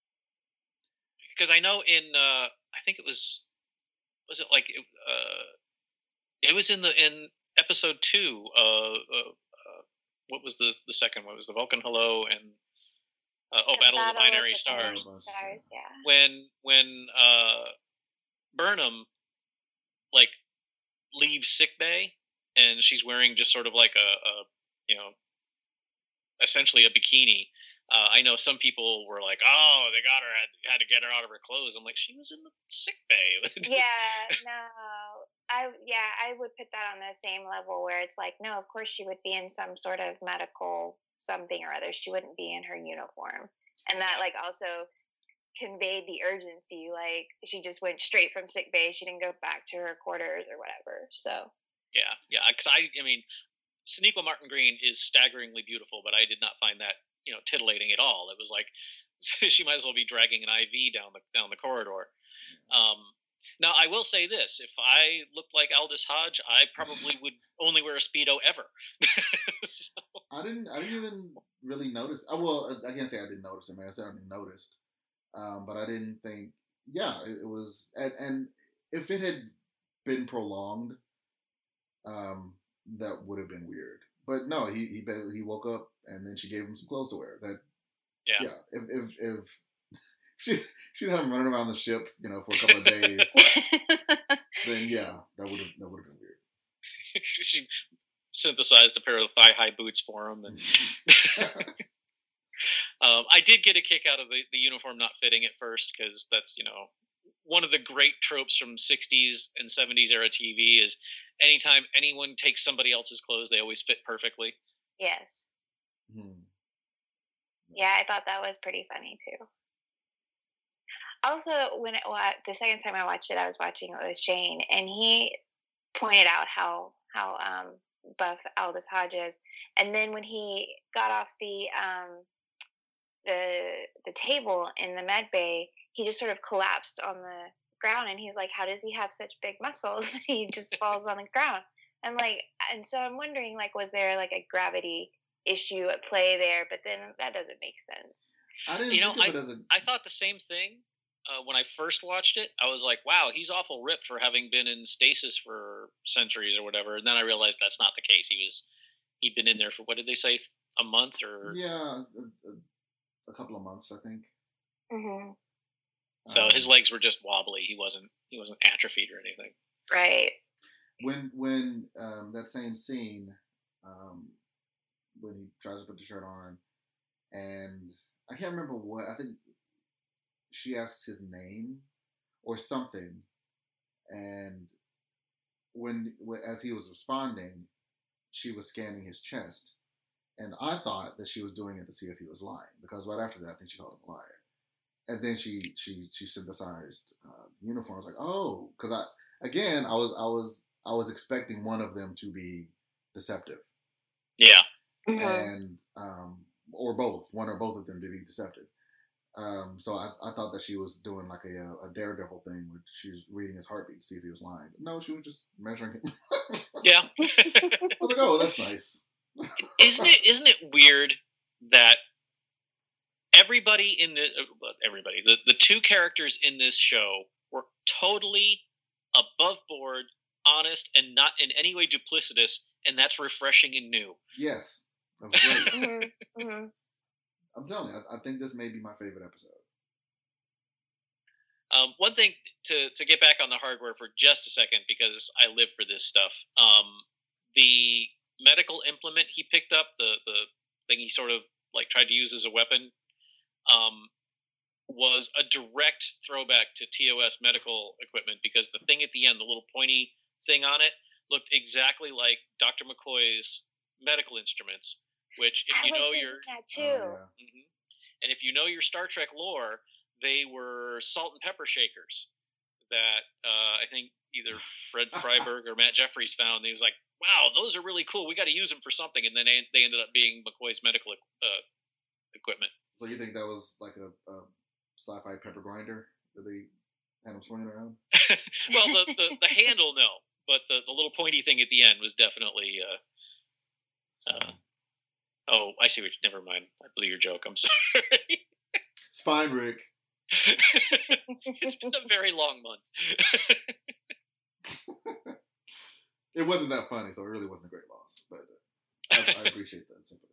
Speaker 1: Because I know in, uh, I think it was, was it like, uh, it was in the, in episode two, uh, uh, uh what was the, the second one? It was the Vulcan Hello and, uh, oh, Battle, Battle of the Binary of the Stars.
Speaker 3: Stars. Yeah.
Speaker 1: When, when, uh, Burnham, like, leaves sickbay, and she's wearing just sort of like a, a you know, essentially a bikini. Uh, I know some people were like, "Oh, they got her had, had to get her out of her clothes." I'm like, she was in the sick bay.
Speaker 3: Yeah, no, I yeah, I would put that on the same level where it's like, no, of course she would be in some sort of medical something or other. She wouldn't be in her uniform, and that like also conveyed the urgency. Like she just went straight from sick bay. She didn't go back to her quarters or whatever. So
Speaker 1: yeah, yeah, because I, I mean, Sonequa Martin Green is staggeringly beautiful, but I did not find that, you know, titillating at all. It was like she might as well be dragging an I V down the down the corridor. Um, now, I will say this: if I looked like Aldous Hodge, I probably would only wear a Speedo ever.
Speaker 2: So. I didn't. I didn't even really notice. I, well, I can't say I didn't notice. I mean, I certainly noticed, um, but I didn't think. Yeah, it, it was, and, and if it had been prolonged, um, that would have been weird. But no, he he he woke up and then she gave him some clothes to wear. That
Speaker 1: yeah,
Speaker 2: yeah. If if if she she'd have him running around the ship, you know, for a couple of days, then yeah, that would have that would have been weird.
Speaker 1: She synthesized a pair of thigh high boots for him, and um, I did get a kick out of the, the uniform not fitting at first, because that's, you know, one of the great tropes from sixties and seventies era T V is anytime anyone takes somebody else's clothes, they always fit perfectly.
Speaker 3: Yes.
Speaker 2: Hmm.
Speaker 3: Yeah, I thought that was pretty funny too. Also, when it, well, the second time I watched it, I was watching it with Shane, and he pointed out how how um, buff Aldous Hodge is, and then when he got off the um, the the table in the med bay, he just sort of collapsed on the ground, and he's like, how does he have such big muscles? He just falls on the ground. And like, and so I'm wondering, like, was there like a gravity issue at play there? But then that doesn't make sense.
Speaker 2: I didn't
Speaker 1: You know,
Speaker 2: think of
Speaker 1: I
Speaker 2: it as a.
Speaker 1: I thought the same thing uh, when I first watched it. I was like, wow, he's awful ripped for having been in stasis for centuries or whatever. And then I realized that's not the case. He was he'd been in there for, what did they say, a month or
Speaker 2: Yeah, a, a, a couple of months, I think.
Speaker 3: Mm-hmm.
Speaker 1: so
Speaker 2: Um,
Speaker 1: his legs were just wobbly. He wasn't he wasn't atrophied or anything.
Speaker 3: Right.
Speaker 2: when when um, that same scene, um, when he tries to put the shirt on, and I can't remember what, I think she asked his name or something, and when, when as he was responding, she was scanning his chest, and I thought that she was doing it to see if he was lying, because right after that, I think she called him a liar. And then she she she synthesized uh, the uniform. I was like, oh, because I again I was I was I was expecting one of them to be deceptive,
Speaker 1: Yeah.
Speaker 3: Mm-hmm.
Speaker 2: and um, or both, one or both of them to be deceptive. Um, so I, I thought that she was doing like a, a daredevil thing, where she was reading his heartbeat to see if he was lying. But no, she was just measuring him.
Speaker 1: Yeah.
Speaker 2: I was like, oh, that's nice.
Speaker 1: Isn't it isn't it weird that everybody in the uh, everybody the, the two characters in this show were totally above board, honest, and not in any way duplicitous, and that's refreshing and new.
Speaker 2: Yes, that was great.
Speaker 3: Mm-hmm. Mm-hmm.
Speaker 2: I'm telling you, I, I think this may be my favorite episode.
Speaker 1: Um, one thing to to get back on the hardware for just a second, because I live for this stuff. Um, the medical implement he picked up, the the thing he sort of like tried to use as a weapon, um, was a direct throwback to T O S medical equipment, because the thing at the end, the little pointy thing on it, looked exactly like Doctor McCoy's medical instruments. Which, if
Speaker 3: I
Speaker 1: you
Speaker 3: was
Speaker 1: know
Speaker 3: thinking
Speaker 1: your
Speaker 3: that
Speaker 2: Oh,
Speaker 3: too.
Speaker 2: yeah.
Speaker 1: mhm. and if you know your Star Trek lore, they were salt and pepper shakers that uh, I think either Fred Freiberg or Matt Jeffries found. He was like, "Wow, those are really cool. We got to use them for something." And then they, they ended up being McCoy's medical uh, equipment.
Speaker 2: So you think that was like a, a sci-fi pepper grinder that they had them swinging around?
Speaker 1: Well, the, the, the handle, no, but the, the little pointy thing at the end was definitely. Uh, uh, oh, I see what. Never mind. I blew your joke. I'm sorry.
Speaker 2: It's fine, Rick.
Speaker 1: It's been a very long month.
Speaker 2: It wasn't that funny, so it really wasn't a great loss. But I, I appreciate that sympathy.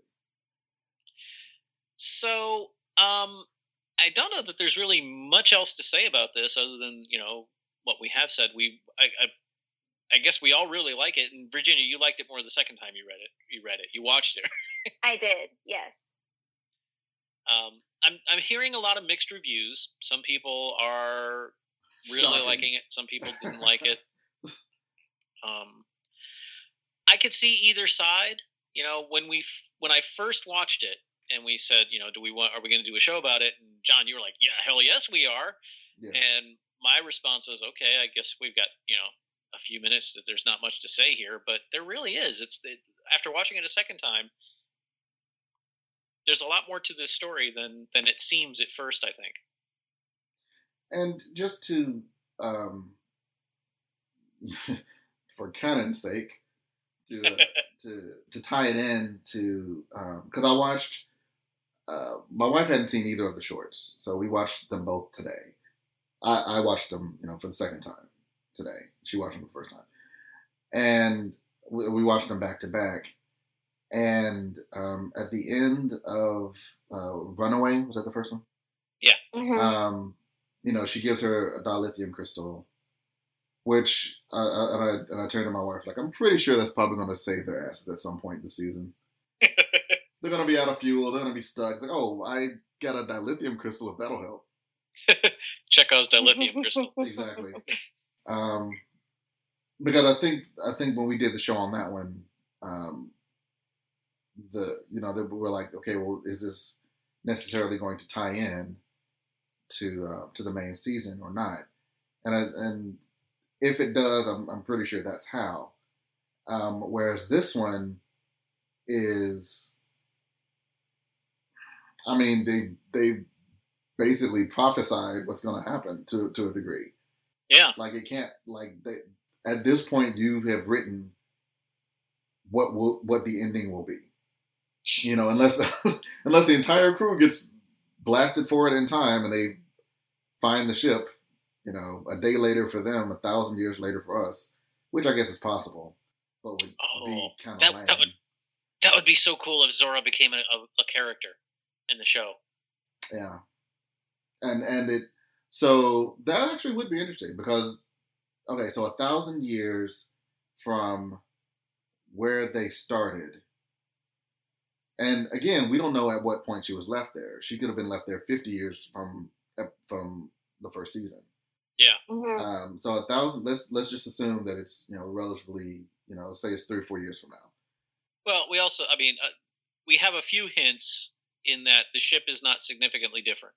Speaker 1: So, um, I don't know that there's really much else to say about this other than, you know, what we have said. We, I, I, I guess we all really like it. And Virginia, you liked it more the second time you read it. You read it. You watched it.
Speaker 3: I did, yes.
Speaker 1: Um, I'm, I'm hearing a lot of mixed reviews. Some people are really
Speaker 2: Shocking.
Speaker 1: liking it. Some people didn't like it. Um, I could see either side. You know, when we f- when I first watched it, and we said, you know, do we want? Are we going to do a show about it? And John, you were like, yeah, hell yes, we are.
Speaker 2: Yeah.
Speaker 1: And my response was, okay, I guess we've got, you know, a few minutes. That there's not much to say here, but there really is. It's it, after watching it a second time, there's a lot more to this story than than it seems at first, I think.
Speaker 2: And just to, um, for canon's sake, to uh, to to tie it in to, because um, I watched. Uh, my wife hadn't seen either of the shorts, so we watched them both today. I, I watched them, you know, for the second time today. She watched them for the first time, and we, we watched them back to back. And um, at the end of uh, Runaway, was that the first one?
Speaker 1: Yeah.
Speaker 3: Mm-hmm.
Speaker 2: Um, you know, she gives her a dilithium crystal, which uh, and I and I turned to my wife like, I'm pretty sure that's probably going to save their asses at some point this season. They're going to be out of fuel. They're going to be stuck. It's like, oh, I got a dilithium crystal if that'll help.
Speaker 1: Chekhov's dilithium crystal.
Speaker 2: Exactly. Um, because I think I think when we did the show on that one, um, the you know they were like, okay, well, is this necessarily going to tie in to uh, to the main season or not? And I, and if it does, I'm I'm pretty sure that's how. Um, whereas this one is, I mean, they they basically prophesied what's going to happen to to a degree.
Speaker 1: Yeah.
Speaker 2: Like it can't like they, at this point you have written what will what the ending will be. You know, unless unless the entire crew gets blasted forward in time and they find the ship, you know, a day later for them, a thousand years later for us, which I guess is possible, but would
Speaker 1: Oh,
Speaker 2: be kind of
Speaker 1: that
Speaker 2: lame.
Speaker 1: that would that would be so cool if Zora became a, a, a character in the show.
Speaker 2: Yeah, and and it so that actually would be interesting because okay, so a thousand years from where they started. And again, we don't know at what point she was left there. She could have been left there fifty years from from the first season.
Speaker 1: Yeah.
Speaker 3: Mhm.
Speaker 2: Um, so a thousand. Let's let's just assume that it's you know relatively you know say it's three or four years from now.
Speaker 1: Well, we also, I mean, uh, we have a few hints in that the ship is not significantly different.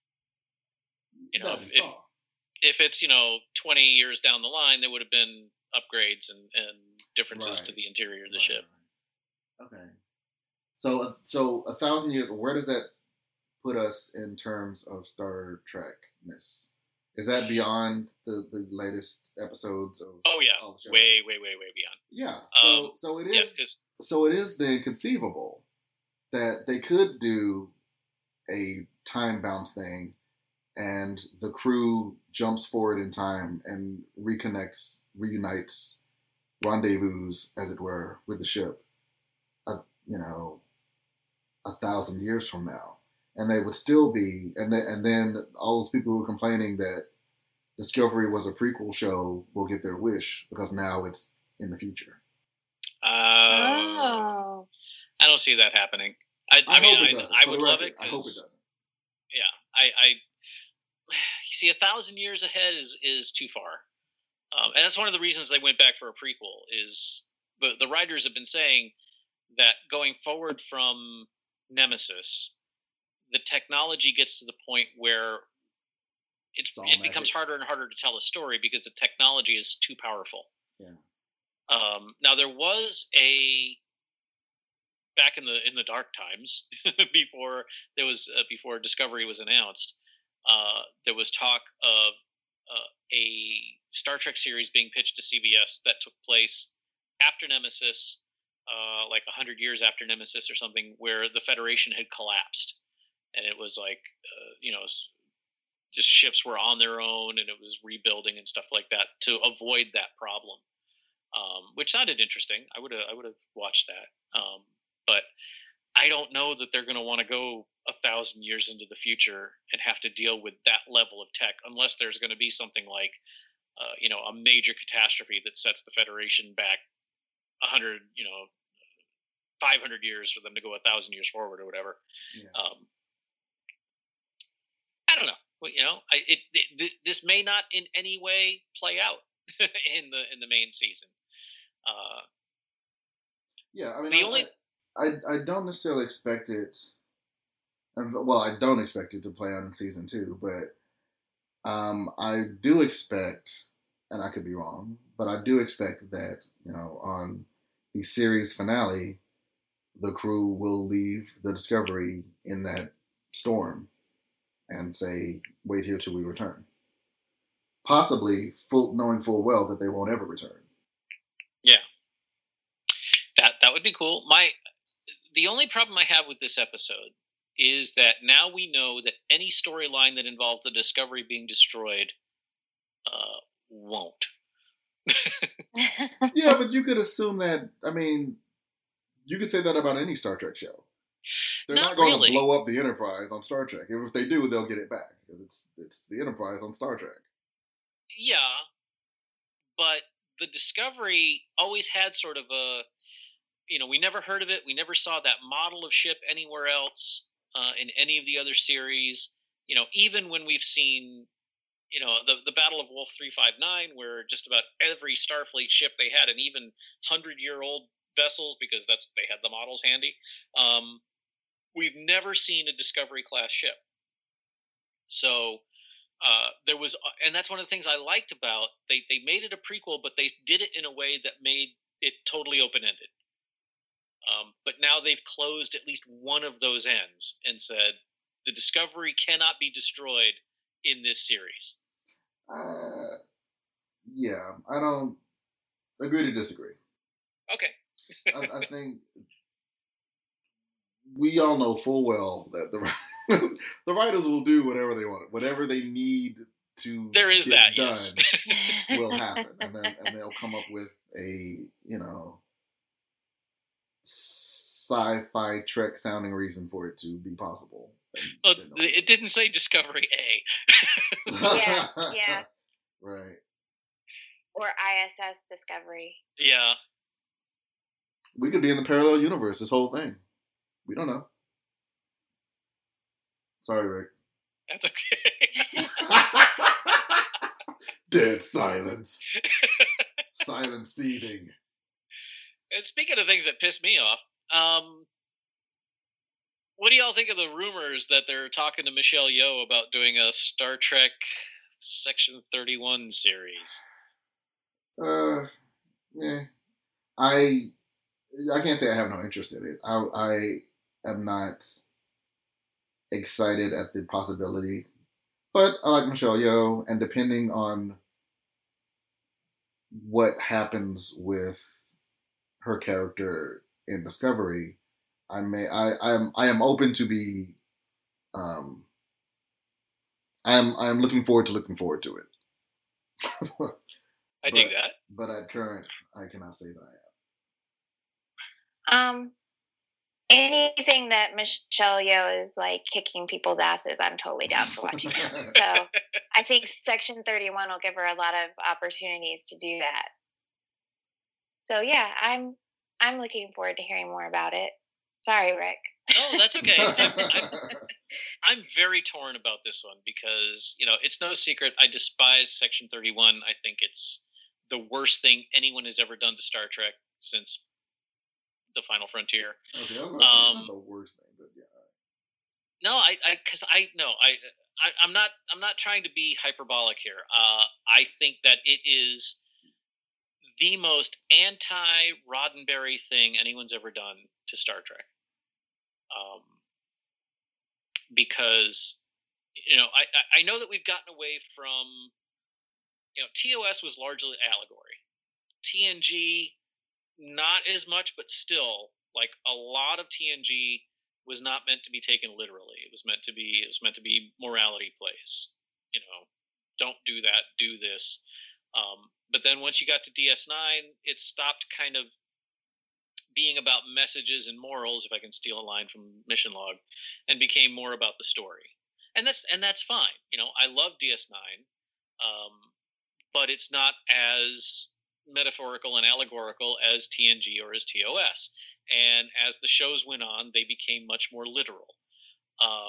Speaker 1: You know,
Speaker 2: That
Speaker 1: if,
Speaker 2: we
Speaker 1: if
Speaker 2: saw.
Speaker 1: if it's you know twenty years down the line, there would have been upgrades and, and differences to
Speaker 2: Right.
Speaker 1: the interior of the
Speaker 2: Right,
Speaker 1: ship.
Speaker 2: right. Okay. So so a thousand years. Where does that put us in terms of Star Trekness? Is that beyond the, the latest episodes of
Speaker 1: Oh yeah,
Speaker 2: all the shows?
Speaker 1: way, way, way, way beyond.
Speaker 2: Yeah. So
Speaker 1: Um,
Speaker 2: so it
Speaker 1: Yeah,
Speaker 2: is.
Speaker 1: because
Speaker 2: So it is then conceivable that they could do a time bounce thing, and the crew jumps forward in time and reconnects, reunites, rendezvous, as it were, with the ship. A, you know, a thousand years from now, and they would still be, and then and then all those people who were complaining that Discovery was a prequel show will get their wish because now it's in the future.
Speaker 1: uh,
Speaker 3: Oh.
Speaker 1: I don't see that happening. I, I,
Speaker 2: I,
Speaker 1: mean,
Speaker 2: hope it
Speaker 1: I,
Speaker 2: doesn't.
Speaker 1: I
Speaker 2: For
Speaker 1: would
Speaker 2: the
Speaker 1: love
Speaker 2: record,
Speaker 1: it
Speaker 2: I hope it
Speaker 1: because
Speaker 2: doesn't.
Speaker 1: yeah, I, I you see a thousand years ahead is is too far, um, and that's one of the reasons they went back for a prequel. Is the the writers have been saying that going forward from Nemesis, the technology gets to the point where it's,
Speaker 2: It's all
Speaker 1: it becomes
Speaker 2: magic.
Speaker 1: harder and harder to tell a story because the technology is too powerful.
Speaker 2: Yeah.
Speaker 1: Um, now there was a back in the in the dark times before there was uh, before Discovery was announced. Uh, there was talk of uh, a Star Trek series being pitched to C B S that took place after Nemesis, uh, like a hundred years after Nemesis or something, where the Federation had collapsed, and it was like uh, you know just ships were on their own and it was rebuilding and stuff like that to avoid that problem, um, which sounded interesting. I would have I would have watched that, um, but I don't know that they're going to want to go a thousand years into the future and have to deal with that level of tech unless there's going to be something like uh, you know a major catastrophe that sets the Federation back a hundred you know five hundred years for them to go a thousand years forward or whatever.
Speaker 2: Yeah.
Speaker 1: Um, I don't know. Well, you know, I, it, it th- this may not in any way play out in the in the main season. Uh,
Speaker 2: Yeah, I mean,
Speaker 1: the
Speaker 2: I,
Speaker 1: only
Speaker 2: I, I don't necessarily expect it. Well, I don't expect it to play out in season two, but um, I do expect, and I could be wrong, but I do expect that you know on the series finale, the crew will leave the Discovery in that storm and say, "Wait here till we return." Possibly, full knowing full well that they won't ever return.
Speaker 1: yeah, that that would be cool. My the only problem I have with this episode is that now we know that any storyline that involves the Discovery being destroyed uh, won't.
Speaker 2: Yeah, but you could assume that. I mean, you could say that about any Star Trek show. They're not,
Speaker 1: Not
Speaker 2: going
Speaker 1: really.
Speaker 2: to blow up the Enterprise on Star Trek. If they do, they'll get it back because it's it's the Enterprise on Star Trek.
Speaker 1: Yeah, but the Discovery always had sort of a, you know, we never heard of it. We never saw that model of ship anywhere else uh, in any of the other series. You know, even when we've seen, you know, the the Battle of Wolf three five nine, where just about every Starfleet ship they had, and even hundred year old vessels, because that's they had the models handy. Um, we've never seen a Discovery class ship. So uh, there was, and that's one of the things I liked about they they made it a prequel, but they did it in a way that made it totally open ended. Um, but now they've closed at least one of those ends and said the Discovery cannot be destroyed in this series.
Speaker 2: Uh, yeah, I don't agree to disagree.
Speaker 1: Okay.
Speaker 2: I, I think we all know full well that the the writers will do whatever they want, whatever they need to.
Speaker 1: There is
Speaker 2: get
Speaker 1: that,
Speaker 2: done
Speaker 1: yes.
Speaker 2: will happen, and then and they'll come up with a you know sci-fi Trek sounding reason for it to be possible.
Speaker 1: Well, it didn't say Discovery A.
Speaker 3: yeah, yeah.
Speaker 2: Right.
Speaker 3: Or I S S Discovery.
Speaker 1: Yeah.
Speaker 2: We could be in the parallel universe, this whole thing. We don't know. Sorry, Rick.
Speaker 1: That's okay.
Speaker 2: Dead silence. Silence seething.
Speaker 1: And speaking of things that piss me off, um, what do y'all think of the rumors that they're talking to Michelle Yeoh about doing a Star Trek Section thirty-one series?
Speaker 2: Uh, yeah. I I can't say I have no interest in it. I I am not excited at the possibility, but I like Michelle Yeoh, and depending on what happens with her character in Discovery, I may I I am I am open to be um I am I am looking forward to looking forward to it.
Speaker 1: I
Speaker 2: but,
Speaker 1: dig that.
Speaker 2: But at current, I cannot say that
Speaker 3: I am. Um, anything that Michelle Yeoh is like kicking people's asses, I'm totally down for watching. So I think Section thirty-one will give her a lot of opportunities to do that. So yeah, I'm I'm looking forward to hearing more about it. Sorry, Rick.
Speaker 1: No, that's okay. I'm, I'm, I'm very torn about this one because, you know, it's no secret I despise Section thirty-one. I think it's the worst thing anyone has ever done to Star Trek since The Final Frontier.
Speaker 2: Okay, I was um, not the worst thing, but yeah.
Speaker 1: No, I, I, because I no, I, I, I'm not, I'm not trying to be hyperbolic here. Uh, I think that it is the most anti-Roddenberry thing anyone's ever done to Star Trek. Um, because, you know, I, I know that we've gotten away from, you know, T O S was largely allegory. T N G, not as much, but still, like a lot of T N G was not meant to be taken literally. It was meant to be, it was meant to be morality plays. You know, don't do that, do this. Um, but then once you got to D S nine, it stopped kind of being about messages and morals, if I can steal a line from Mission Log, and became more about the story. And that's and that's fine. You know, I love D S nine, um, but it's not as metaphorical and allegorical as T N G or as T O S. And as the shows went on, they became much more literal. Um,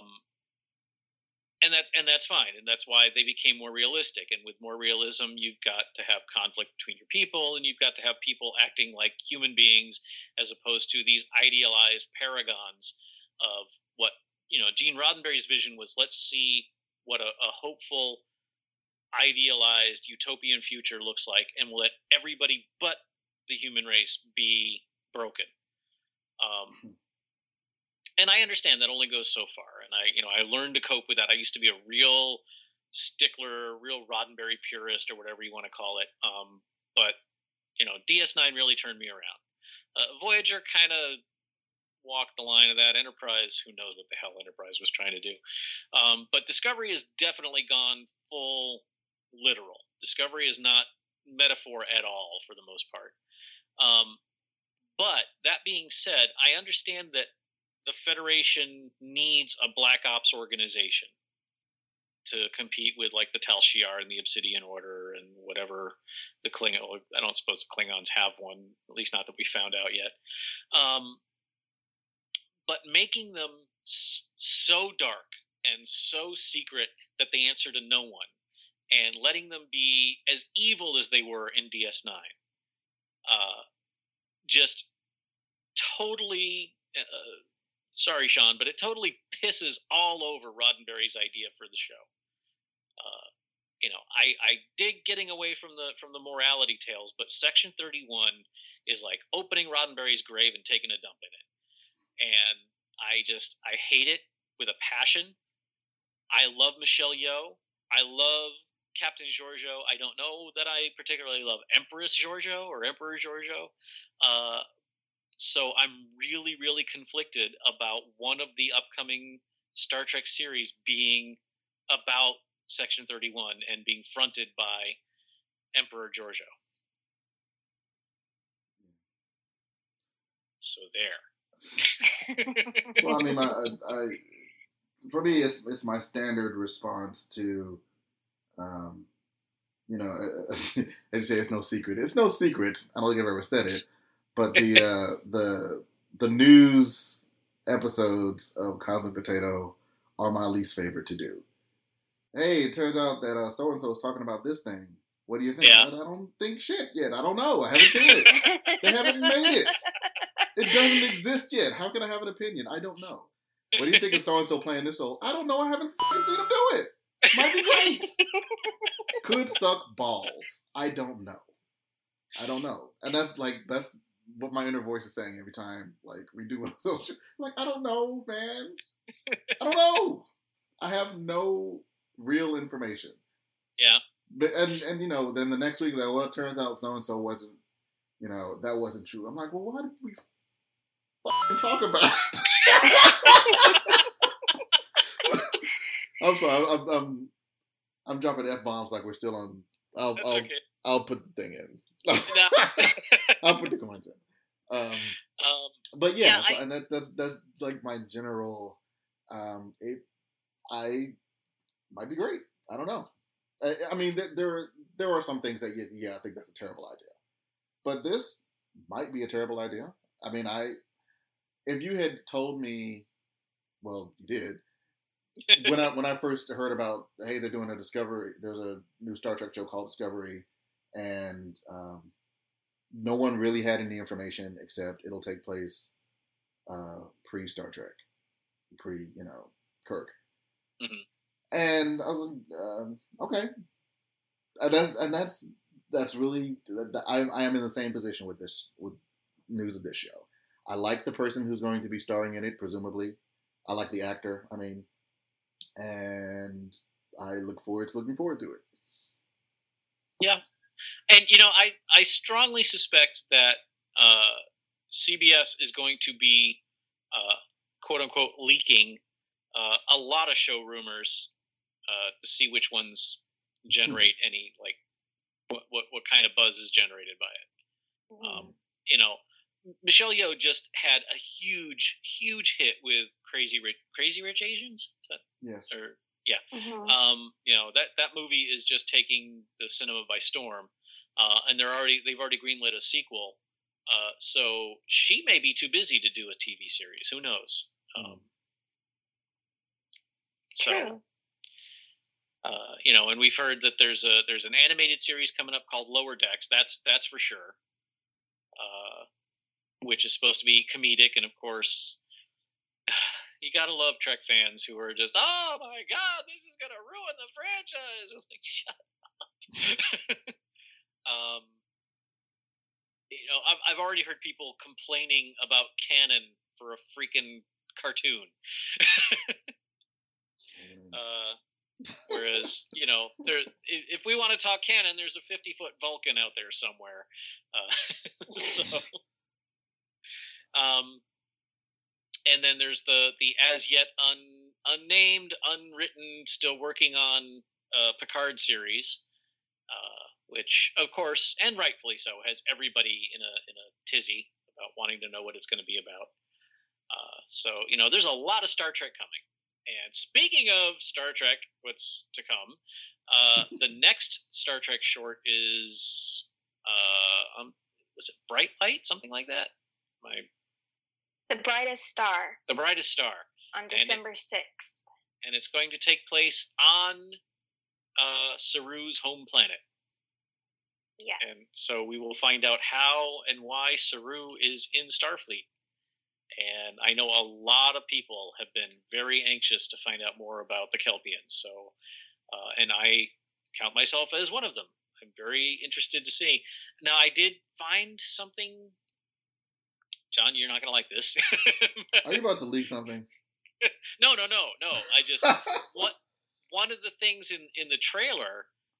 Speaker 1: and that's and that's fine, and that's why they became more realistic. And with more realism, you've got to have conflict between your people, and you've got to have people acting like human beings as opposed to these idealized paragons of what, you know, Gene Roddenberry's vision was. Let's see what a, a hopeful, idealized utopian future looks like, and we'll let everybody but the human race be broken. Um, and I understand that only goes so far. And I, you know, I learned to cope with that. I used to be a real stickler, real Roddenberry purist, or whatever you want to call it. Um, but, you know, D S nine really turned me around. Uh, Voyager kind of walked the line of that. Enterprise, who knows what the hell Enterprise was trying to do. Um, but Discovery has definitely gone full literal. Discovery is not metaphor at all for the most part. Um, but that being said, I understand that the Federation needs a Black Ops organization to compete with, like, the Tal Shiar and the Obsidian Order and whatever the Klingon. I don't suppose the Klingons have one, at least not that we found out yet. Um, but making them s- so dark and so secret that they answer to no one, and letting them be as evil as they were in D S nine, uh, just totally. Uh, Sorry, Sean, but it totally pisses all over Roddenberry's idea for the show. Uh, you know, I, I dig getting away from the from the morality tales, but Section thirty-one is like opening Roddenberry's grave and taking a dump in it. And I just, I hate it with a passion. I love Michelle Yeoh. I love Captain Giorgio. I don't know that I particularly love Empress Giorgio or Emperor Giorgio. Uh, so I'm really, really conflicted about one of the upcoming Star Trek series being about Section thirty-one and being fronted by Emperor Giorgio. So there.
Speaker 2: Well, I mean, I, I, for me, it's it's my standard response to, um, you know, they say it's no secret. It's no secret. I don't think I've ever said it, but the uh, the the news episodes of Cosmic Potato are my least favorite to do. Hey, it turns out that uh, so and so is talking about this thing. What do you think?
Speaker 1: Yeah.
Speaker 2: I, I don't think shit yet. I don't know. I haven't seen it. They haven't made it. It doesn't exist yet. How can I have an opinion? I don't know. What do you think of so and so playing this role? I don't know. I haven't seen him do it. Might be great. Could suck balls. I don't know. I don't know. And that's like that's what my inner voice is saying every time like we do one of those. Like, I don't know, man. I don't know. I have no real information.
Speaker 1: Yeah.
Speaker 2: But and and you know, then the next week, like, well, it turns out so and so wasn't, you know, that wasn't true. I'm like, well, why did we f***ing talk about it? I'm sorry, I'm I'm, I'm dropping f bombs like we're still on. I'll
Speaker 1: That's
Speaker 2: I'll,
Speaker 1: okay.
Speaker 2: I'll put the thing in.
Speaker 1: No.
Speaker 2: I'll put the coins in. Um,
Speaker 1: um,
Speaker 2: but yeah,
Speaker 1: Yeah,
Speaker 2: so,
Speaker 1: I-
Speaker 2: and that, that's that's like my general. Um, it, I might be great. I don't know. I, I mean, there, there there are some things that yeah, yeah, I think that's a terrible idea. But this might be a terrible idea. I mean, I if you had told me, well, you did when I when I first heard about, hey, they're doing a Discovery. There's a new Star Trek show called Discovery, and um, no one really had any information except it'll take place uh, pre Star Trek, pre you know Kirk.
Speaker 1: Mhm.
Speaker 2: And I was um, okay, and that's and that's that's really I I am in the same position with this with news of this show. I like the person who's going to be starring in it, presumably. I like the actor. I mean, and I look forward to looking forward to it.
Speaker 1: Yeah, and you know, I I strongly suspect that uh, C B S is going to be uh, quote unquote leaking uh, a lot of show rumors uh, to see which ones generate any like what, what what kind of buzz is generated by it. Um, you know, Michelle Yeoh just had a huge, huge hit with Crazy Rich, Crazy Rich Asians. Is that,
Speaker 2: Yes.
Speaker 1: or yeah,
Speaker 3: Mhm.
Speaker 1: um, you know that that movie is just taking the cinema by storm, uh, and they're already they've already greenlit a sequel. Uh, so she may be too busy to do a T V series. Who knows? Um, so.
Speaker 3: True.
Speaker 1: Uh, you know, and we've heard that there's a there's an animated series coming up called Lower Decks. That's that's for sure. Uh, which is supposed to be comedic, and of course, you gotta love Trek fans who are just, oh my god, this is gonna ruin the franchise. I'm like, shut up. um, you know, I've I've already heard people complaining about canon for a freaking cartoon. uh. Whereas, you know, there, if, if we want to talk canon, there's a fifty-foot Vulcan out there somewhere. Uh, so, um, and then there's the the as yet un, unnamed, unwritten, still working on uh, Picard series, uh, which, of course, and rightfully so, has everybody in a in a tizzy about wanting to know what it's going to be about. Uh, so, you know, there's a lot of Star Trek coming. And speaking of Star Trek, what's to come, uh, the next Star Trek short is, uh, um, was it Bright Light? Something like that? My
Speaker 3: The Brightest Star
Speaker 1: The Brightest Star.
Speaker 3: on
Speaker 1: it-
Speaker 3: December sixth.
Speaker 1: And it's going to take place on uh, Saru's home planet.
Speaker 3: Yes.
Speaker 1: And so we will find out how and why Saru is in Starfleet. And I know a lot of people have been very anxious to find out more about the Kelpians. So, uh, and I count myself as one of them. I'm very interested to see. Now, I did find something. John, you're not going to like this.
Speaker 2: Are you about to leak something?
Speaker 1: no, no, no, no. I just what one of the things in in the trailer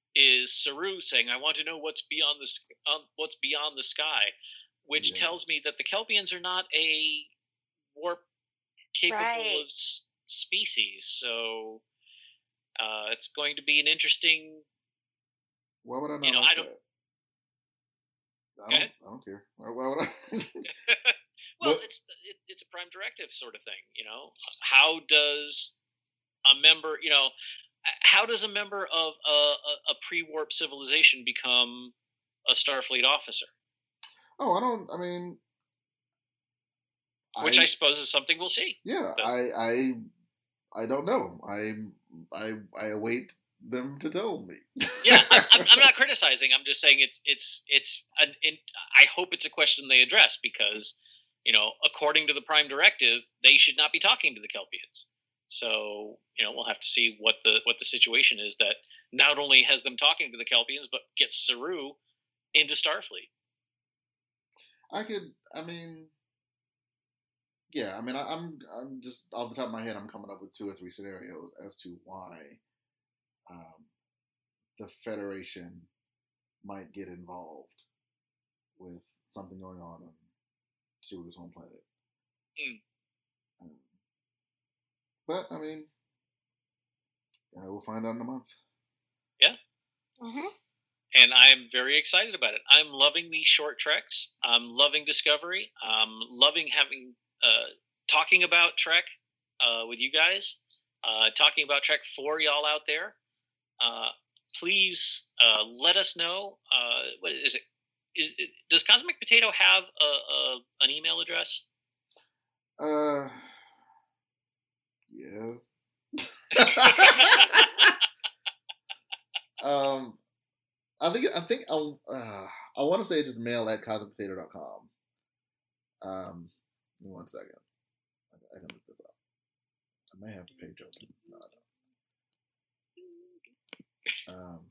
Speaker 1: is Saru saying, "I want to know what's beyond the sk- uh, what's beyond the sky," which
Speaker 2: Yeah.
Speaker 1: tells me that the Kelpians are not a warp capable
Speaker 3: Right.
Speaker 1: of s- species. So uh, it's going to be an interesting.
Speaker 2: Why would I not
Speaker 1: You know,
Speaker 2: like
Speaker 1: I don't.
Speaker 2: that? I
Speaker 1: Go
Speaker 2: don't.
Speaker 1: ahead.
Speaker 2: I don't care. Why, why would I?
Speaker 1: Well,
Speaker 2: But
Speaker 1: it's it, it's a prime directive sort of thing. You know, how does a member, you know, how does a member of a, a, a pre-warp civilization become a Starfleet officer?
Speaker 2: oh, I don't. I mean,
Speaker 1: Which I
Speaker 2: I
Speaker 1: suppose is something we'll see.
Speaker 2: yeah.
Speaker 1: But
Speaker 2: I I I don't know. I I I await them to tell me.
Speaker 1: yeah, I'm, I'm, I'm not criticizing. I'm just saying it's it's it's an. In, I hope it's a question they address because you know, according to the Prime Directive, they should not be talking to the Kelpians. So you know, we'll have to see what the what the situation is that not only has them talking to the Kelpians, but gets Saru into Starfleet.
Speaker 2: I could. I mean, yeah. I mean, I, I'm I'm just off the top of my head. I'm coming up with two or three scenarios as to why um, the Federation might get involved with something going on on Saru's home planet.
Speaker 1: Mm.
Speaker 2: Um, but I mean, I will find out in a month.
Speaker 1: Yeah.
Speaker 3: Mm-hmm.
Speaker 1: And I am very excited about it. I'm loving these short treks. I'm loving Discovery. I'm loving having uh, talking about Trek uh, with you guys. Uh, talking about Trek for y'all out there. Uh, please uh, let us know. Uh, what is it? Is it, does Cosmic Potato have a, a an email address?
Speaker 2: Uh, yes. um, I think I think I'll, uh, I want to say it's just mail at cosmic potato dot com. Um, give me one second. I, I can look this up. I may have the page open. No, I don't. Um,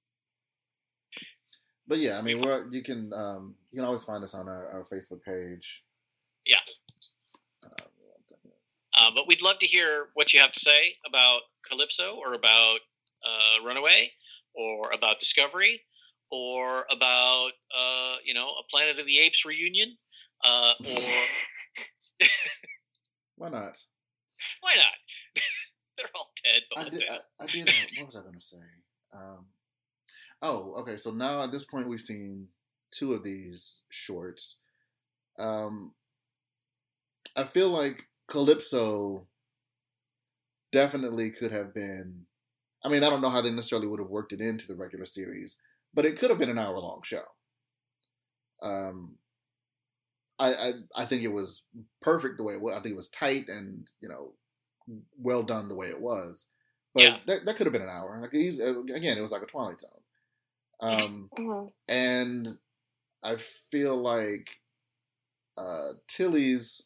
Speaker 2: but yeah, I mean, we're, you can um, you can always find us on our, our Facebook page.
Speaker 1: Yeah.
Speaker 2: Um, one second.
Speaker 1: Uh, but we'd love to hear what you have to say about Calypso or about uh, Runaway or about Discovery or about, uh, you know, a Planet of the Apes reunion uh, or...
Speaker 2: Why not?
Speaker 1: Why not? They're all dead.
Speaker 2: I
Speaker 1: Both
Speaker 2: did.
Speaker 1: dead.
Speaker 2: I, I did. Uh, what was I going to say? Um, oh, okay. So now at this point, we've seen two of these shorts. Um, I feel like Calypso definitely could have been. I mean, I don't know how they necessarily would have worked it into the regular series, but it could have been an hour-long show. Um, I, I I think it was perfect the way it was. I think it was tight and you know well done the way it was. But
Speaker 1: Yeah.
Speaker 2: that that could have been an hour. Like he's again, it was like a Twilight Zone. Um,
Speaker 3: Mm-hmm.
Speaker 2: and I feel like uh, Tilly's.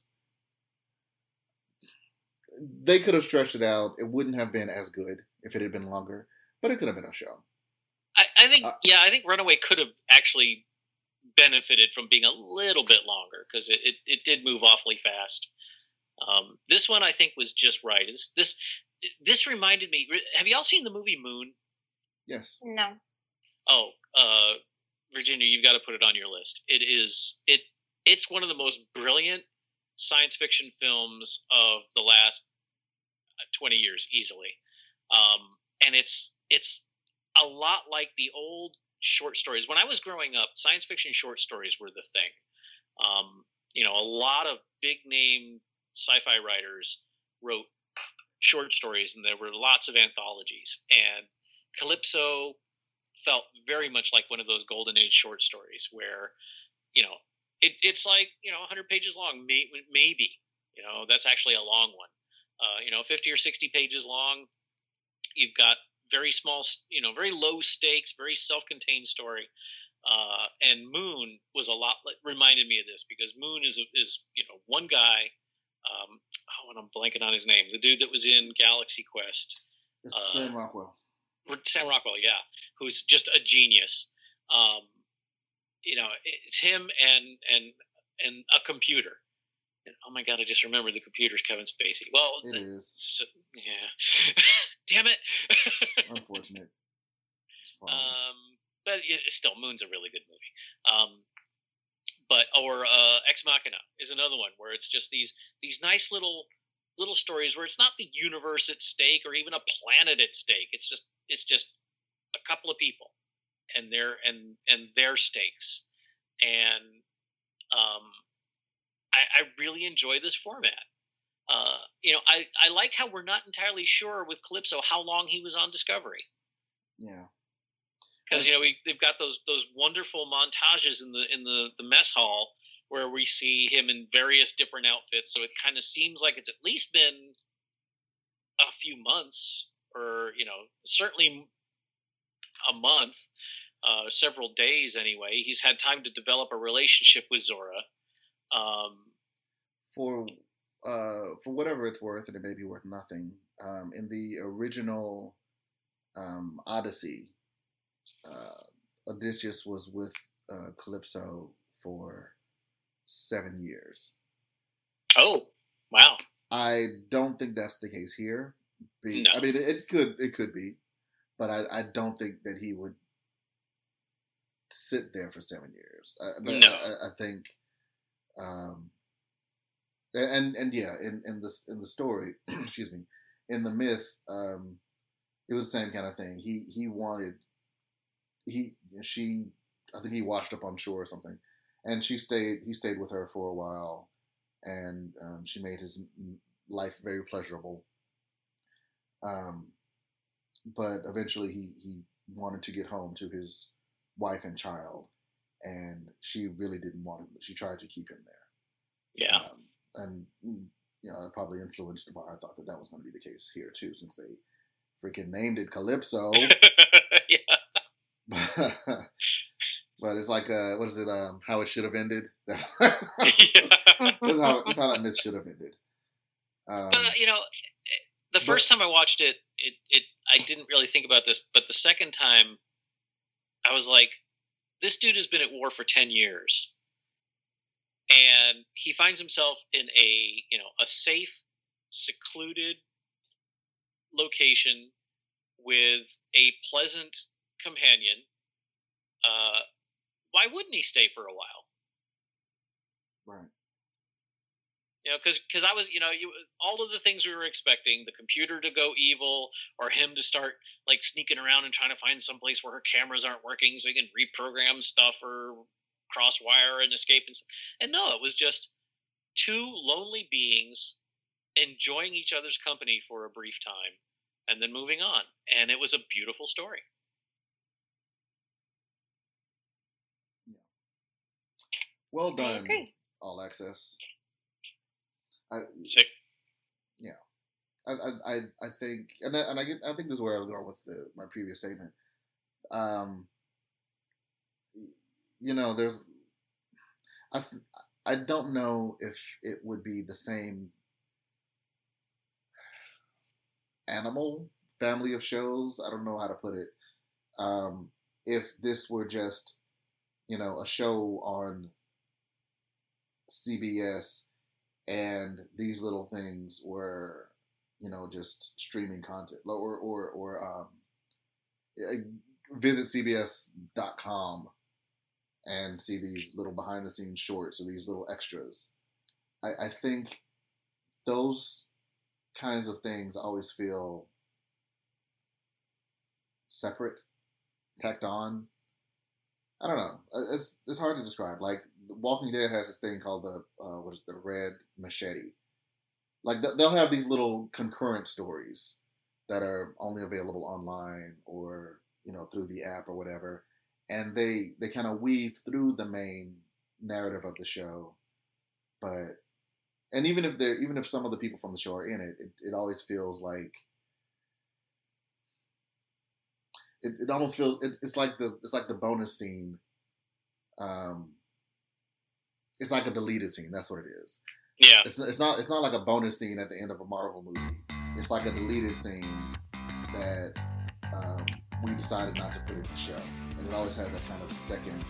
Speaker 2: They could have stretched it out. It wouldn't have been as good if it had been longer, but it could have been a show.
Speaker 1: I, I think,
Speaker 2: Uh,
Speaker 1: yeah, I think Runaway could have actually benefited from being a little bit longer because it, it, it did move awfully fast. Um, this one I think was just right. This this this reminded me. Have y'all seen the movie Moon?
Speaker 2: Yes.
Speaker 3: No.
Speaker 1: Oh, uh, Virginia, you've got to put it on your list. It is it. It's one of the most brilliant science fiction films of the last twenty years, easily. Um, and it's it's a lot like the old short stories. When I was growing up, science fiction short stories were the thing. Um, you know, a lot of big name sci-fi writers wrote short stories, and there were lots of anthologies. And Calypso felt very much like one of those golden age short stories where, you know, it, it's like, you know, one hundred pages long, may, maybe, you know, that's actually a long one. Uh, you know, fifty or sixty pages long. You've got very small, you know, very low stakes, very self-contained story. Uh, and Moon was a lot, reminded me of this because Moon is, is you know, one guy, um, oh, and I'm blanking on his name, the dude that was in Galaxy Quest.
Speaker 2: It's
Speaker 1: Uh,
Speaker 2: Sam Rockwell.
Speaker 1: Sam Rockwell, yeah, who's just a genius. Um, you know, it's him and and and a computer. And, oh my god, I just remembered the computer's Kevin Spacey. Well,
Speaker 2: It
Speaker 1: the,
Speaker 2: is.
Speaker 1: so, yeah, damn it.
Speaker 2: Unfortunate.
Speaker 1: Um, but it, it's still, Moon's a really good movie. Um, but or uh, Ex Machina is another one where it's just these these nice little little stories where it's not the universe at stake or even a planet at stake. It's just it's just a couple of people and their and and their stakes. And um, I, I really enjoy this format. Uh, you know, I, I like how we're not entirely sure with Calypso how long he was on Discovery.
Speaker 2: Yeah,
Speaker 1: because you know we they've got those those wonderful montages in the in the, the mess hall where we see him in various different outfits. So it kind of seems like it's at least been a few months, or you know, certainly a month, uh, several days anyway. He's had time to develop a relationship with Zora. Um,
Speaker 2: for uh, for whatever it's worth, and it may be worth nothing. Um, in the original um, Odyssey, uh, Odysseus was with uh, Calypso for seven years.
Speaker 1: Oh, wow!
Speaker 2: I don't think that's the case here. Be,
Speaker 1: no.
Speaker 2: I mean, it could it could be, but I, I don't think that he would sit there for seven years. I, but
Speaker 1: no,
Speaker 2: I, I think, um, and and yeah, in in the in the story, excuse me, in the myth, um, it was the same kind of thing. He he wanted he she I think he washed up on shore or something, and she stayed. He stayed with her for a while, and um, she made his life very pleasurable. Um, but eventually, he he wanted to get home to his wife and child, and she really didn't want him. She tried to keep him there.
Speaker 1: Yeah,
Speaker 2: um, and you know, it probably influenced why I thought that that was going to be the case here too, since they freaking named it Calypso.
Speaker 1: Yeah.
Speaker 2: But it's like, uh, what is it? Um, how it should have ended.
Speaker 1: Yeah.
Speaker 2: That's how, that's how that myth should have ended. Um,
Speaker 1: but uh, you know, the first but, time I watched it, it, it, I didn't really think about this, but the second time, I was like, this dude has been at war for ten years, and he finds himself in a, you know, a safe, secluded location with a pleasant companion. Uh, why wouldn't he stay for a while?
Speaker 2: Right.
Speaker 1: You know, because because I was, you know, you, all of the things we were expecting, the computer to go evil, or him to start like sneaking around and trying to find some place where her cameras aren't working so he can reprogram stuff or crosswire and escape and stuff. And no, it was just two lonely beings enjoying each other's company for a brief time and then moving on. And it was a beautiful story.
Speaker 2: Yeah. Well done, All Access. I,
Speaker 1: Sick.
Speaker 2: Yeah, I, I, I think, and I, and I get, I think this is where I was going with the, my previous statement. Um, you know, there's, I, I don't know if it would be the same animal family of shows. I don't know how to put it. Um, if this were just, you know, a show on C B S. And these little things were, you know, just streaming content, or or or um, visit C B S dot com and see these little behind the scenes shorts or these little extras. I, I think those kinds of things always feel separate, tacked on. I don't know. It's it's hard to describe. Like, Walking Dead has this thing called the uh, what is it, the Red Machete. Like, they'll have these little concurrent stories that are only available online or, you know, through the app or whatever, and they they kind of weave through the main narrative of the show. But and even if they're even if some of the people from the show are in it, it, it always feels like. It, it almost feels it, it's like the it's like the bonus scene. Um, it's like a deleted scene. That's what it is.
Speaker 1: Yeah.
Speaker 2: It's it's not it's not like a bonus scene at the end of a Marvel movie. It's like a deleted scene that um, we decided not to put in the show, and it always has that kind of second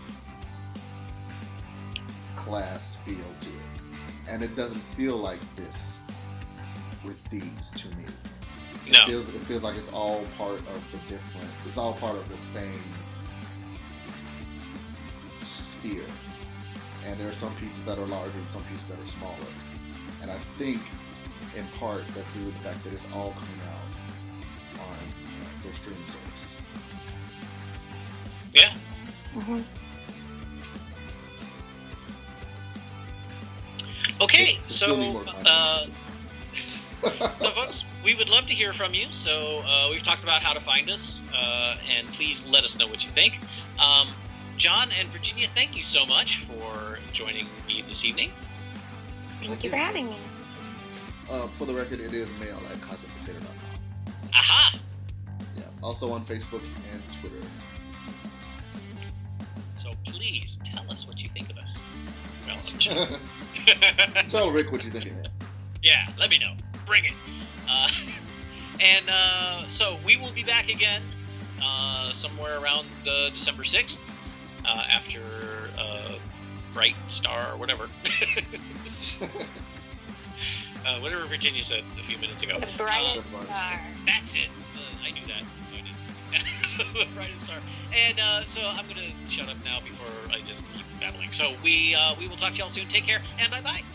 Speaker 2: class feel to it. And it doesn't feel like this with these to me. It
Speaker 1: No.
Speaker 2: feels it feels like it's all part of the different. It's all part of the same sphere. And there are some pieces that are larger and some pieces that are smaller. And I think, in part, that's due to the fact that it's all coming out on uh, their streaming service.
Speaker 1: Yeah.
Speaker 3: Mm-hmm.
Speaker 1: Okay,
Speaker 2: It's still need
Speaker 1: so
Speaker 2: more content.
Speaker 1: uh, so folks, we would love to hear from you. So uh, we've talked about how to find us, uh, and please let us know what you think. Um, John and Virginia, thank you so much for joining me this evening.
Speaker 3: Thank you for having me.
Speaker 2: Uh, for the record, it is mail at cosmic potato dot com.
Speaker 1: Aha!
Speaker 2: Yeah. Also on Facebook and Twitter.
Speaker 1: So please tell us what you think of us. Well,
Speaker 2: Tell Rick what you think of him.
Speaker 1: yeah, let me know. Bring it. Uh, and uh, so we will be back again uh, somewhere around uh, December sixth uh, after uh, Bright Star or whatever. uh, whatever Virginia said a few minutes ago.
Speaker 3: The brightest
Speaker 2: Uh,
Speaker 3: star.
Speaker 1: That's it. Uh, I knew that. I did. So the brightest star. And uh, so I'm going to shut up now before I just keep babbling. So we uh, we will talk to y'all soon. Take care and bye-bye.